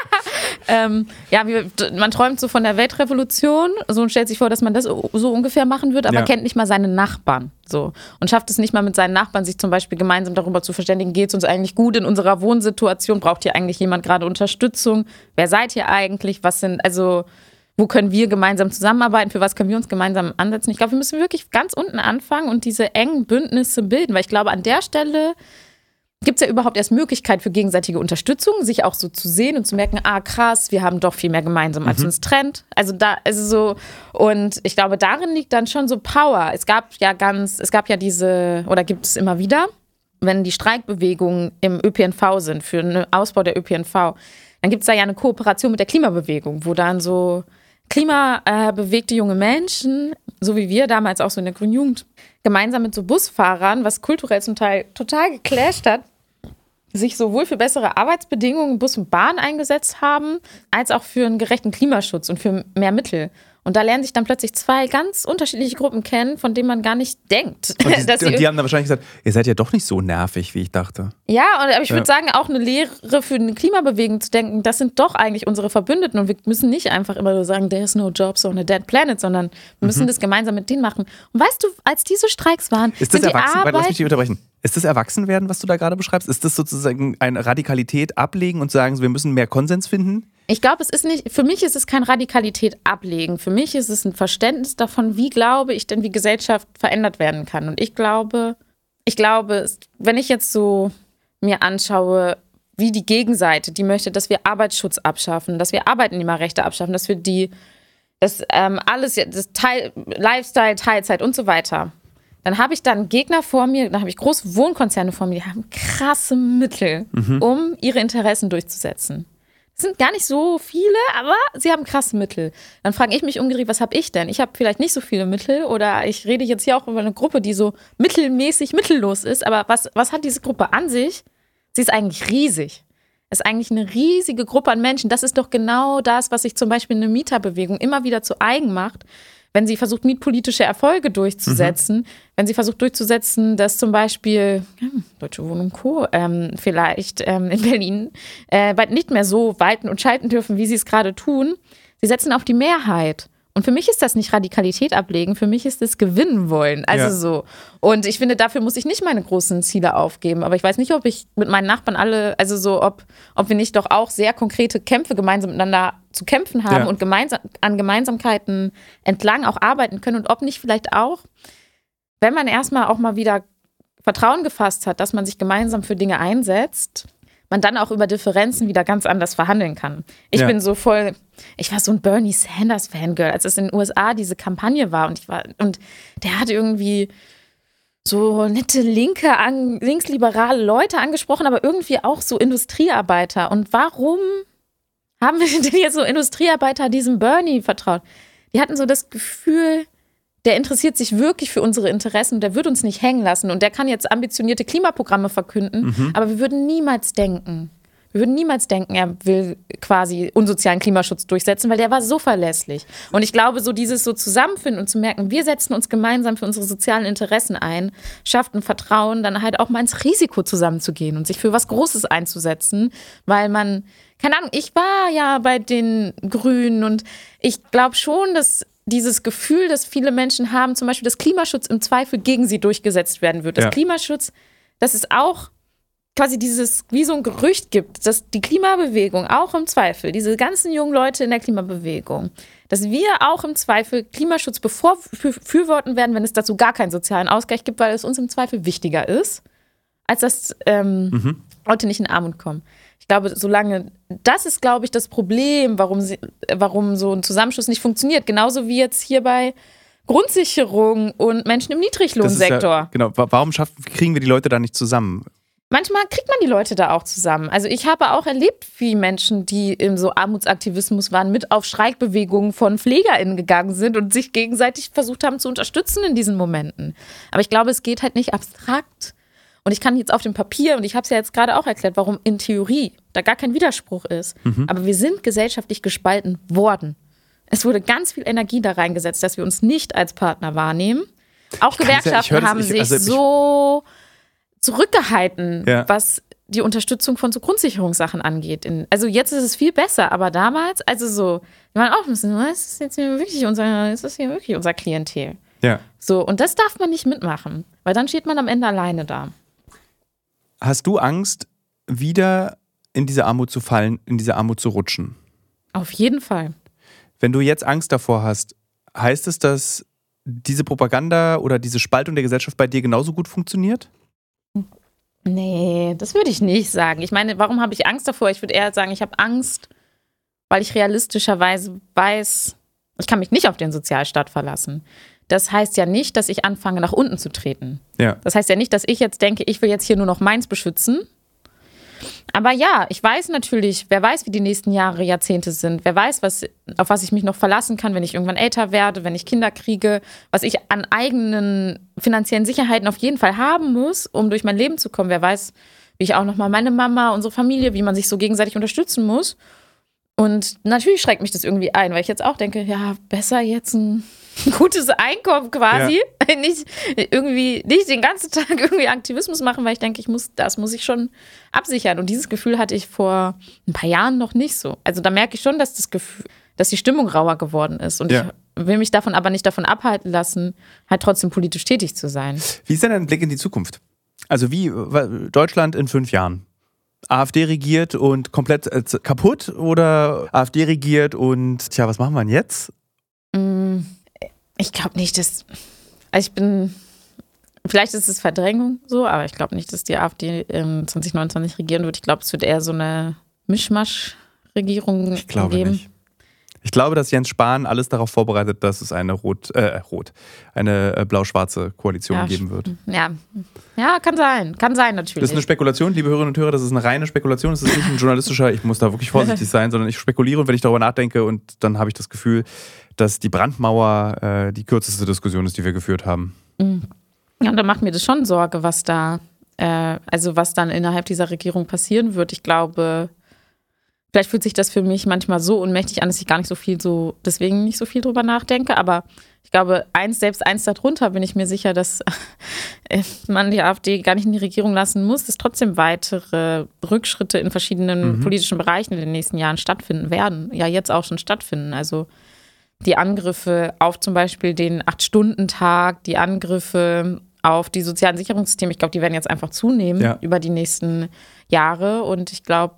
Man träumt so von der Weltrevolution so und stellt sich vor, dass man das so ungefähr machen wird, aber kennt nicht mal seine Nachbarn so und schafft es nicht mal mit seinen Nachbarn, sich zum Beispiel gemeinsam darüber zu verständigen, geht es uns eigentlich gut in unserer Wohnsituation, braucht hier eigentlich jemand gerade Unterstützung, wer seid ihr eigentlich, wo können wir gemeinsam zusammenarbeiten, für was können wir uns gemeinsam ansetzen. Ich glaube, wir müssen wirklich ganz unten anfangen und diese engen Bündnisse bilden, weil ich glaube, an der Stelle gibt es ja überhaupt erst Möglichkeit für gegenseitige Unterstützung, sich auch so zu sehen und zu merken, krass, wir haben doch viel mehr gemeinsam, als uns trennt. Und ich glaube, darin liegt dann schon so Power. Es gab ja gibt es immer wieder, wenn die Streikbewegungen im ÖPNV sind, für einen Ausbau der ÖPNV, dann gibt es da ja eine Kooperation mit der Klimabewegung, wo dann so klimabewegte junge Menschen, so wie wir damals auch so in der Grünen Jugend, gemeinsam mit so Busfahrern, was kulturell zum Teil total geclasht hat, sich sowohl für bessere Arbeitsbedingungen in Bus und Bahn eingesetzt haben, als auch für einen gerechten Klimaschutz und für mehr Mittel. Und da lernen sich dann plötzlich zwei ganz unterschiedliche Gruppen kennen, von denen man gar nicht denkt. Und die haben dann wahrscheinlich gesagt, ihr seid ja doch nicht so nervig, wie ich dachte. Ja, aber ich würde sagen, auch eine Lehre für eine Klimabewegung zu denken, das sind doch eigentlich unsere Verbündeten und wir müssen nicht einfach immer nur sagen, there's no jobs on a dead planet, sondern wir müssen das gemeinsam mit denen machen. Und weißt du, als diese Streiks waren, ist das lass mich dich unterbrechen. Ist das Erwachsenwerden, was du da gerade beschreibst? Ist das sozusagen eine Radikalität ablegen und sagen, wir müssen mehr Konsens finden? Ich glaube, für mich ist es kein Radikalität ablegen. Für mich ist es ein Verständnis davon, wie glaube ich denn, wie Gesellschaft verändert werden kann. Und ich glaube, wenn ich jetzt so mir anschaue, wie die Gegenseite, die möchte, dass wir Arbeitsschutz abschaffen, dass wir Arbeitnehmerrechte abschaffen, dass wir Lifestyle, Teilzeit und so weiter. Dann habe ich dann Gegner vor mir, dann habe ich große Wohnkonzerne vor mir, die haben krasse Mittel, um ihre Interessen durchzusetzen. Es sind gar nicht so viele, aber sie haben krasse Mittel. Dann frage ich mich umgedreht, was habe ich denn? Ich habe vielleicht nicht so viele Mittel oder ich rede jetzt hier auch über eine Gruppe, die so mittelmäßig mittellos ist. Aber was hat diese Gruppe an sich? Sie ist eigentlich riesig. Es ist eigentlich eine riesige Gruppe an Menschen. Das ist doch genau das, was sich zum Beispiel eine Mieterbewegung immer wieder zu eigen macht. wenn sie versucht, mietpolitische Erfolge durchzusetzen, wenn sie versucht durchzusetzen, dass zum Beispiel Deutsche Wohnung Co. Vielleicht in Berlin bald nicht mehr so walten und schalten dürfen, wie sie es gerade tun. Sie setzen auf die Mehrheit. Und für mich ist das nicht Radikalität ablegen, für mich ist es gewinnen wollen. Also so. Und ich finde, dafür muss ich nicht meine großen Ziele aufgeben. Aber ich weiß nicht, ob ich mit meinen Nachbarn alle, also so, ob wir nicht doch auch sehr konkrete Kämpfe gemeinsam miteinander zu kämpfen haben und an Gemeinsamkeiten entlang auch arbeiten können. Und ob nicht vielleicht auch, wenn man erstmal auch mal wieder Vertrauen gefasst hat, dass man sich gemeinsam für Dinge einsetzt, man dann auch über Differenzen wieder ganz anders verhandeln kann. Ich war so ein Bernie Sanders Fangirl, als es in den USA diese Kampagne war und der hat irgendwie so nette linksliberale Leute angesprochen, aber irgendwie auch so Industriearbeiter. Und warum haben wir denn jetzt so Industriearbeiter diesem Bernie vertraut? Die hatten so das Gefühl, der interessiert sich wirklich für unsere Interessen und der wird uns nicht hängen lassen und der kann jetzt ambitionierte Klimaprogramme verkünden, aber wir würden niemals denken, er will quasi unsozialen Klimaschutz durchsetzen, weil der war so verlässlich. Und ich glaube, so dieses so zusammenfinden und zu merken, wir setzen uns gemeinsam für unsere sozialen Interessen ein, schafft ein Vertrauen, dann halt auch mal ins Risiko zusammenzugehen und sich für was Großes einzusetzen, weil man, keine Ahnung, ich war ja bei den Grünen und ich glaube schon, dass dieses Gefühl, das viele Menschen haben, zum Beispiel, dass Klimaschutz im Zweifel gegen sie durchgesetzt werden wird. Dass Klimaschutz, dass es auch quasi dieses, wie so ein Gerücht gibt, dass die Klimabewegung auch im Zweifel, diese ganzen jungen Leute in der Klimabewegung, dass wir auch im Zweifel Klimaschutz befürworten werden, wenn es dazu gar keinen sozialen Ausgleich gibt, weil es uns im Zweifel wichtiger ist, als dass Leute nicht in Armut kommen. Ich glaube, das ist, glaube ich, das Problem, warum so ein Zusammenschluss nicht funktioniert. Genauso wie jetzt hier bei Grundsicherung und Menschen im Niedriglohnsektor. Genau, warum kriegen wir die Leute da nicht zusammen? Manchmal kriegt man die Leute da auch zusammen. Also ich habe auch erlebt, wie Menschen, die im so Armutsaktivismus waren, mit auf Streikbewegungen von PflegerInnen gegangen sind und sich gegenseitig versucht haben zu unterstützen in diesen Momenten. Aber ich glaube, es geht halt nicht abstrakt. Und ich kann jetzt auf dem Papier, und ich habe es ja jetzt gerade auch erklärt, warum in Theorie da gar kein Widerspruch ist. Aber wir sind gesellschaftlich gespalten worden. Es wurde ganz viel Energie da reingesetzt, dass wir uns nicht als Partner wahrnehmen. Auch Gewerkschaften haben sich so zurückgehalten, was die Unterstützung von so Grundsicherungssachen angeht. Also jetzt ist es viel besser, aber damals, also so, wir waren auch ein bisschen, ist das jetzt hier wirklich unser Klientel? Ja. So, und das darf man nicht mitmachen, weil dann steht man am Ende alleine da. Hast du Angst, wieder in diese Armut zu fallen, in diese Armut zu rutschen? Auf jeden Fall. Wenn du jetzt Angst davor hast, heißt es, dass diese Propaganda oder diese Spaltung der Gesellschaft bei dir genauso gut funktioniert? Nee, das würde ich nicht sagen. Ich meine, warum habe ich Angst davor? Ich würde eher sagen, ich habe Angst, weil ich realistischerweise weiß, ich kann mich nicht auf den Sozialstaat verlassen. Das heißt ja nicht, dass ich anfange, nach unten zu treten. Ja. Das heißt ja nicht, dass ich jetzt denke, ich will jetzt hier nur noch meins beschützen. Aber ja, ich weiß natürlich, wer weiß, wie die nächsten Jahre, Jahrzehnte sind. Wer weiß, auf was ich mich noch verlassen kann, wenn ich irgendwann älter werde, wenn ich Kinder kriege, was ich an eigenen finanziellen Sicherheiten auf jeden Fall haben muss, um durch mein Leben zu kommen. Wer weiß, wie ich auch nochmal meine Mama, unsere Familie, wie man sich so gegenseitig unterstützen muss. Und natürlich schreckt mich das irgendwie ein, weil ich jetzt auch denke, ja, besser jetzt ein gutes Einkommen quasi. Ja. Nicht den ganzen Tag irgendwie Aktivismus machen, weil ich denke, das muss ich schon absichern. Und dieses Gefühl hatte ich vor ein paar Jahren noch nicht so. Also da merke ich schon, dass die Stimmung rauer geworden ist. Und ich will mich aber nicht davon abhalten lassen, halt trotzdem politisch tätig zu sein. Wie ist denn dein Blick in die Zukunft? Also wie Deutschland in 5 Jahren? AfD regiert und komplett kaputt oder AfD regiert und was machen wir denn jetzt? Ich glaube nicht, vielleicht ist es Verdrängung so, aber ich glaube nicht, dass die AfD 2029 regieren wird. Ich glaube, es wird eher so eine Mischmasch-Regierung geben. Nicht. Ich glaube, dass Jens Spahn alles darauf vorbereitet, dass es eine eine blau-schwarze Koalition geben wird. Ja, kann sein natürlich. Das ist eine Spekulation, liebe Hörerinnen und Hörer, das ist eine reine Spekulation, das ist nicht ein journalistischer, ich muss da wirklich vorsichtig sein, sondern ich spekuliere und wenn ich darüber nachdenke und dann habe ich das Gefühl, dass die Brandmauer die kürzeste Diskussion ist, die wir geführt haben. Ja, und da macht mir das schon Sorge, was dann innerhalb dieser Regierung passieren wird. Ich glaube, vielleicht fühlt sich das für mich manchmal so ohnmächtig an, dass ich deswegen nicht so viel drüber nachdenke, aber Ich glaube, selbst eins darunter bin ich mir sicher, dass man die AfD gar nicht in die Regierung lassen muss, dass trotzdem weitere Rückschritte in verschiedenen politischen Bereichen in den nächsten Jahren stattfinden werden. Ja, jetzt auch schon stattfinden. Also die Angriffe auf zum Beispiel den 8-Stunden-Tag, die Angriffe auf die sozialen Sicherungssysteme, ich glaube, die werden jetzt einfach zunehmen über die nächsten Jahre. Und ich glaube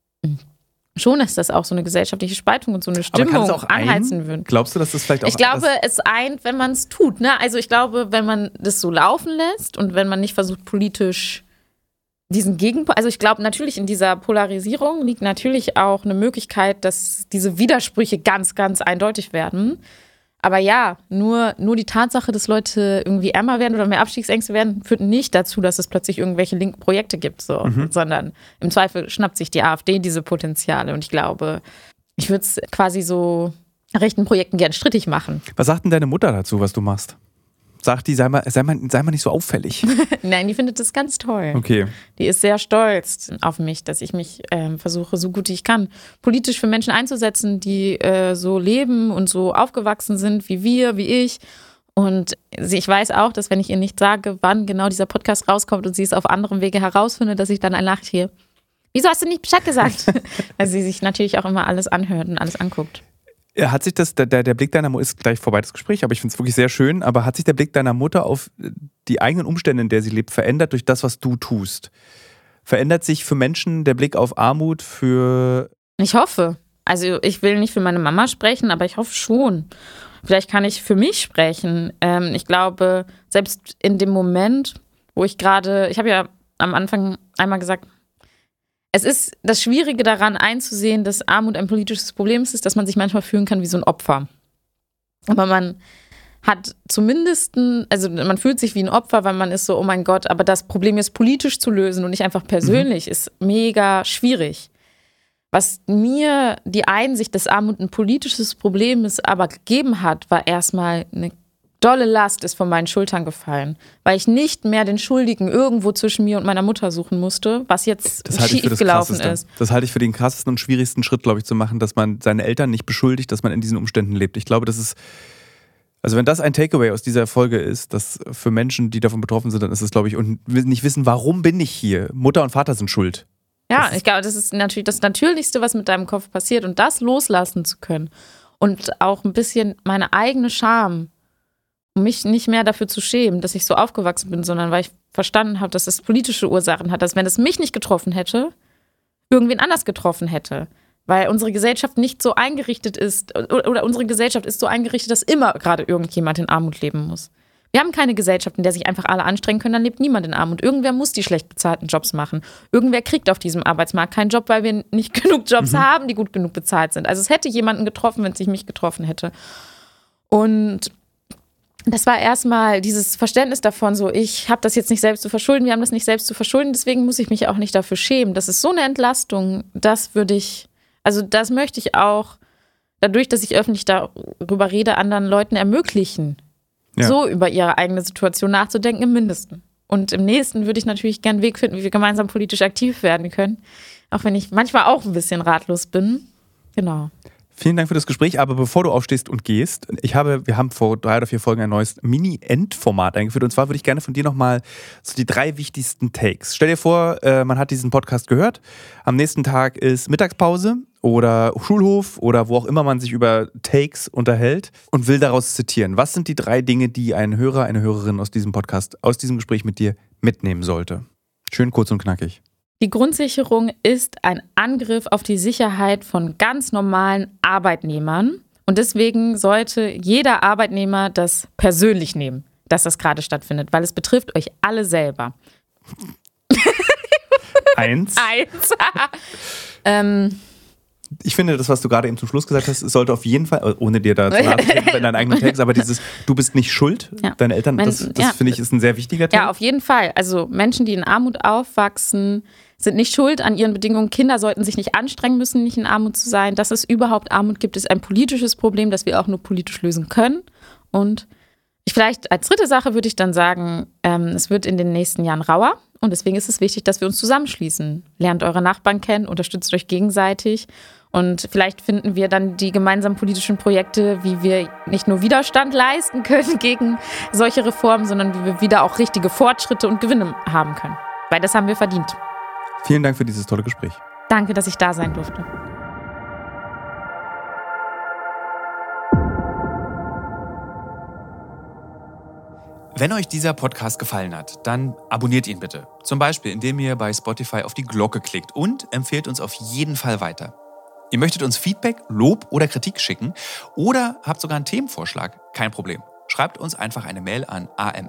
schon, dass das auch so eine gesellschaftliche Spaltung und so eine Stimmung anheizen wird. Glaubst du, dass das vielleicht auch... Ich glaube, es eint, wenn man es tut. Ne? Also ich glaube, wenn man das so laufen lässt und wenn man nicht versucht, politisch diesen Gegenpol... Also ich glaube, natürlich in dieser Polarisierung liegt natürlich auch eine Möglichkeit, dass diese Widersprüche ganz, ganz eindeutig werden. Aber ja, nur die Tatsache, dass Leute irgendwie ärmer werden oder mehr Abstiegsängste werden, führt nicht dazu, dass es plötzlich irgendwelche linken Projekte gibt, sondern im Zweifel schnappt sich die AfD diese Potenziale. Und ich glaube, ich würde es quasi so rechten Projekten gern strittig machen. Was sagt denn deine Mutter dazu, was du machst? Sagt die, sei mal nicht so auffällig? Nein, die findet das ganz toll. Okay. Die ist sehr stolz auf mich, dass ich mich versuche, so gut ich kann, politisch für Menschen einzusetzen, die so leben und so aufgewachsen sind wie ich. Und ich weiß auch, dass wenn ich ihr nicht sage, wann genau dieser Podcast rauskommt und sie es auf anderem Wege herausfindet, dass ich dann ein Nachricht: Wieso hast du nicht Bescheid gesagt? Weil sie sich natürlich auch immer alles anhört und alles anguckt. Hat sich der Blick deiner Mutter, ist gleich vorbei das Gespräch, aber ich finde es wirklich sehr schön, aber hat sich der Blick deiner Mutter auf die eigenen Umstände, in der sie lebt, verändert durch das, was du tust? Verändert sich für Menschen der Blick auf Armut, für... Ich hoffe. Also ich will nicht für meine Mama sprechen, aber ich hoffe schon. Vielleicht kann ich für mich sprechen. Ich glaube, selbst in dem Moment, wo ich habe ja am Anfang einmal gesagt, es ist das Schwierige daran einzusehen, dass Armut ein politisches Problem ist, dass man sich manchmal fühlen kann wie so ein Opfer. Aber man hat zumindest, also man fühlt sich wie ein Opfer, weil man ist so, oh mein Gott, aber das Problem jetzt politisch zu lösen und nicht einfach persönlich, ist mega schwierig. Was mir die Einsicht, dass Armut ein politisches Problem ist, aber gegeben hat, war erstmal eine dolle Last ist von meinen Schultern gefallen, weil ich nicht mehr den Schuldigen irgendwo zwischen mir und meiner Mutter suchen musste, was jetzt schiefgelaufen ist. Das halte ich für den krassesten und schwierigsten Schritt, glaube ich, zu machen, dass man seine Eltern nicht beschuldigt, dass man in diesen Umständen lebt. Ich glaube, das ist, also wenn das ein Takeaway aus dieser Folge ist, dass für Menschen, die davon betroffen sind, dann ist es, glaube ich, und nicht wissen, warum bin ich hier? Mutter und Vater sind schuld. Ja, ich glaube, das ist natürlich das Natürlichste, was mit deinem Kopf passiert, und das loslassen zu können und auch ein bisschen meine eigene Scham, um mich nicht mehr dafür zu schämen, dass ich so aufgewachsen bin, sondern weil ich verstanden habe, dass es politische Ursachen hat, dass wenn es mich nicht getroffen hätte, irgendwen anders getroffen hätte. Weil unsere Gesellschaft nicht so eingerichtet ist, oder unsere Gesellschaft ist so eingerichtet, dass immer gerade irgendjemand in Armut leben muss. Wir haben keine Gesellschaft, in der sich einfach alle anstrengen können, dann lebt niemand in Armut. Irgendwer muss die schlecht bezahlten Jobs machen. Irgendwer kriegt auf diesem Arbeitsmarkt keinen Job, weil wir nicht genug Jobs haben, die gut genug bezahlt sind. Also es hätte jemanden getroffen, wenn es sich mich getroffen hätte. Und das war erstmal dieses Verständnis davon, so, ich habe das jetzt nicht selbst zu verschulden, wir haben das nicht selbst zu verschulden, deswegen muss ich mich auch nicht dafür schämen. Das ist so eine Entlastung, das möchte ich auch, dadurch, dass ich öffentlich darüber rede, anderen Leuten ermöglichen, so über ihre eigene Situation nachzudenken, im Mindesten. Und im nächsten würde ich natürlich gerne einen Weg finden, wie wir gemeinsam politisch aktiv werden können, auch wenn ich manchmal auch ein bisschen ratlos bin. Genau. Vielen Dank für das Gespräch, aber bevor du aufstehst und gehst, wir haben vor 3 oder 4 Folgen ein neues Mini-Endformat eingeführt, und zwar würde ich gerne von dir nochmal so die 3 wichtigsten Takes. Stell dir vor, man hat diesen Podcast gehört, am nächsten Tag ist Mittagspause oder Schulhof oder wo auch immer man sich über Takes unterhält und will daraus zitieren. Was sind die 3 Dinge, die ein Hörer, eine Hörerin aus diesem Podcast, aus diesem Gespräch mit dir mitnehmen sollte? Schön kurz und knackig. Die Grundsicherung ist ein Angriff auf die Sicherheit von ganz normalen Arbeitnehmern. Und deswegen sollte jeder Arbeitnehmer das persönlich nehmen, dass das gerade stattfindet, weil es betrifft euch alle selber. 1. Ich finde, das, was du gerade eben zum Schluss gesagt hast, sollte auf jeden Fall, ohne dir da zu nahe zu treten bei deinen eigenen Text, aber dieses, du bist nicht schuld, deine Eltern, das finde ich, ist ein sehr wichtiger Teil. Ja, auf jeden Fall. Also Menschen, die in Armut aufwachsen, sind nicht schuld an ihren Bedingungen. Kinder sollten sich nicht anstrengen müssen, nicht in Armut zu sein. Dass es überhaupt Armut gibt, ist ein politisches Problem, das wir auch nur politisch lösen können. Und vielleicht als 3. Sache würde ich dann sagen, es wird in den nächsten Jahren rauer. Und deswegen ist es wichtig, dass wir uns zusammenschließen. Lernt eure Nachbarn kennen, unterstützt euch gegenseitig Und vielleicht finden wir dann die gemeinsamen politischen Projekte, wie wir nicht nur Widerstand leisten können gegen solche Reformen, sondern wie wir wieder auch richtige Fortschritte und Gewinne haben können. Weil das haben wir verdient. Vielen Dank für dieses tolle Gespräch. Danke, dass ich da sein durfte. Wenn euch dieser Podcast gefallen hat, dann abonniert ihn bitte. Zum Beispiel, indem ihr bei Spotify auf die Glocke klickt und empfehlt uns auf jeden Fall weiter. Ihr möchtet uns Feedback, Lob oder Kritik schicken oder habt sogar einen Themenvorschlag? Kein Problem. Schreibt uns einfach eine Mail an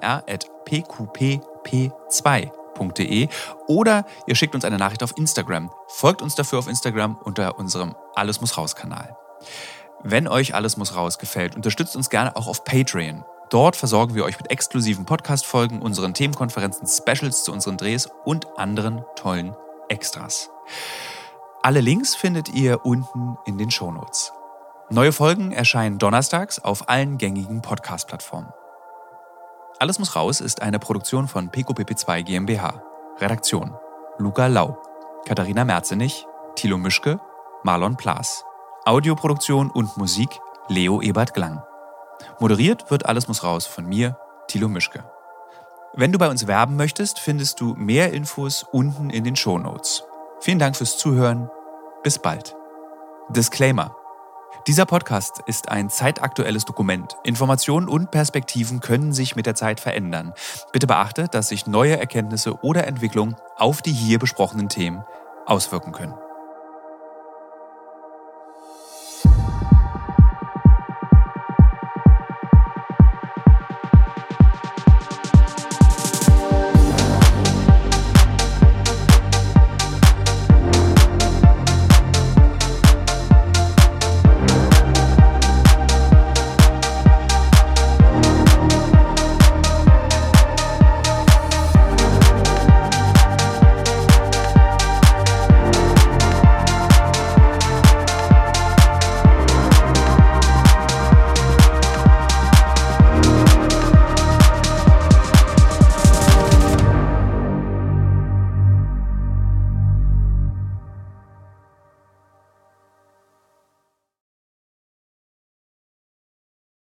amr@pqpp2.de oder ihr schickt uns eine Nachricht auf Instagram. Folgt uns dafür auf Instagram unter unserem Alles muss raus Kanal. Wenn euch Alles muss raus gefällt, unterstützt uns gerne auch auf Patreon. Dort versorgen wir euch mit exklusiven Podcast-Folgen, unseren Themenkonferenzen, Specials zu unseren Drehs und anderen tollen Extras. Alle Links findet ihr unten in den Shownotes. Neue Folgen erscheinen donnerstags auf allen gängigen Podcast-Plattformen. Alles muss raus ist eine Produktion von PQPP2 GmbH. Redaktion: Luca Lau, Katharina Merzenich, Thilo Mischke, Marlon Plaas. Audioproduktion und Musik: Leo Ebert-Glang. Moderiert wird Alles muss raus von mir, Thilo Mischke. Wenn du bei uns werben möchtest, findest du mehr Infos unten in den Shownotes. Vielen Dank fürs Zuhören. Bis bald. Disclaimer: Dieser Podcast ist ein zeitaktuelles Dokument. Informationen und Perspektiven können sich mit der Zeit verändern. Bitte beachte, dass sich neue Erkenntnisse oder Entwicklungen auf die hier besprochenen Themen auswirken können.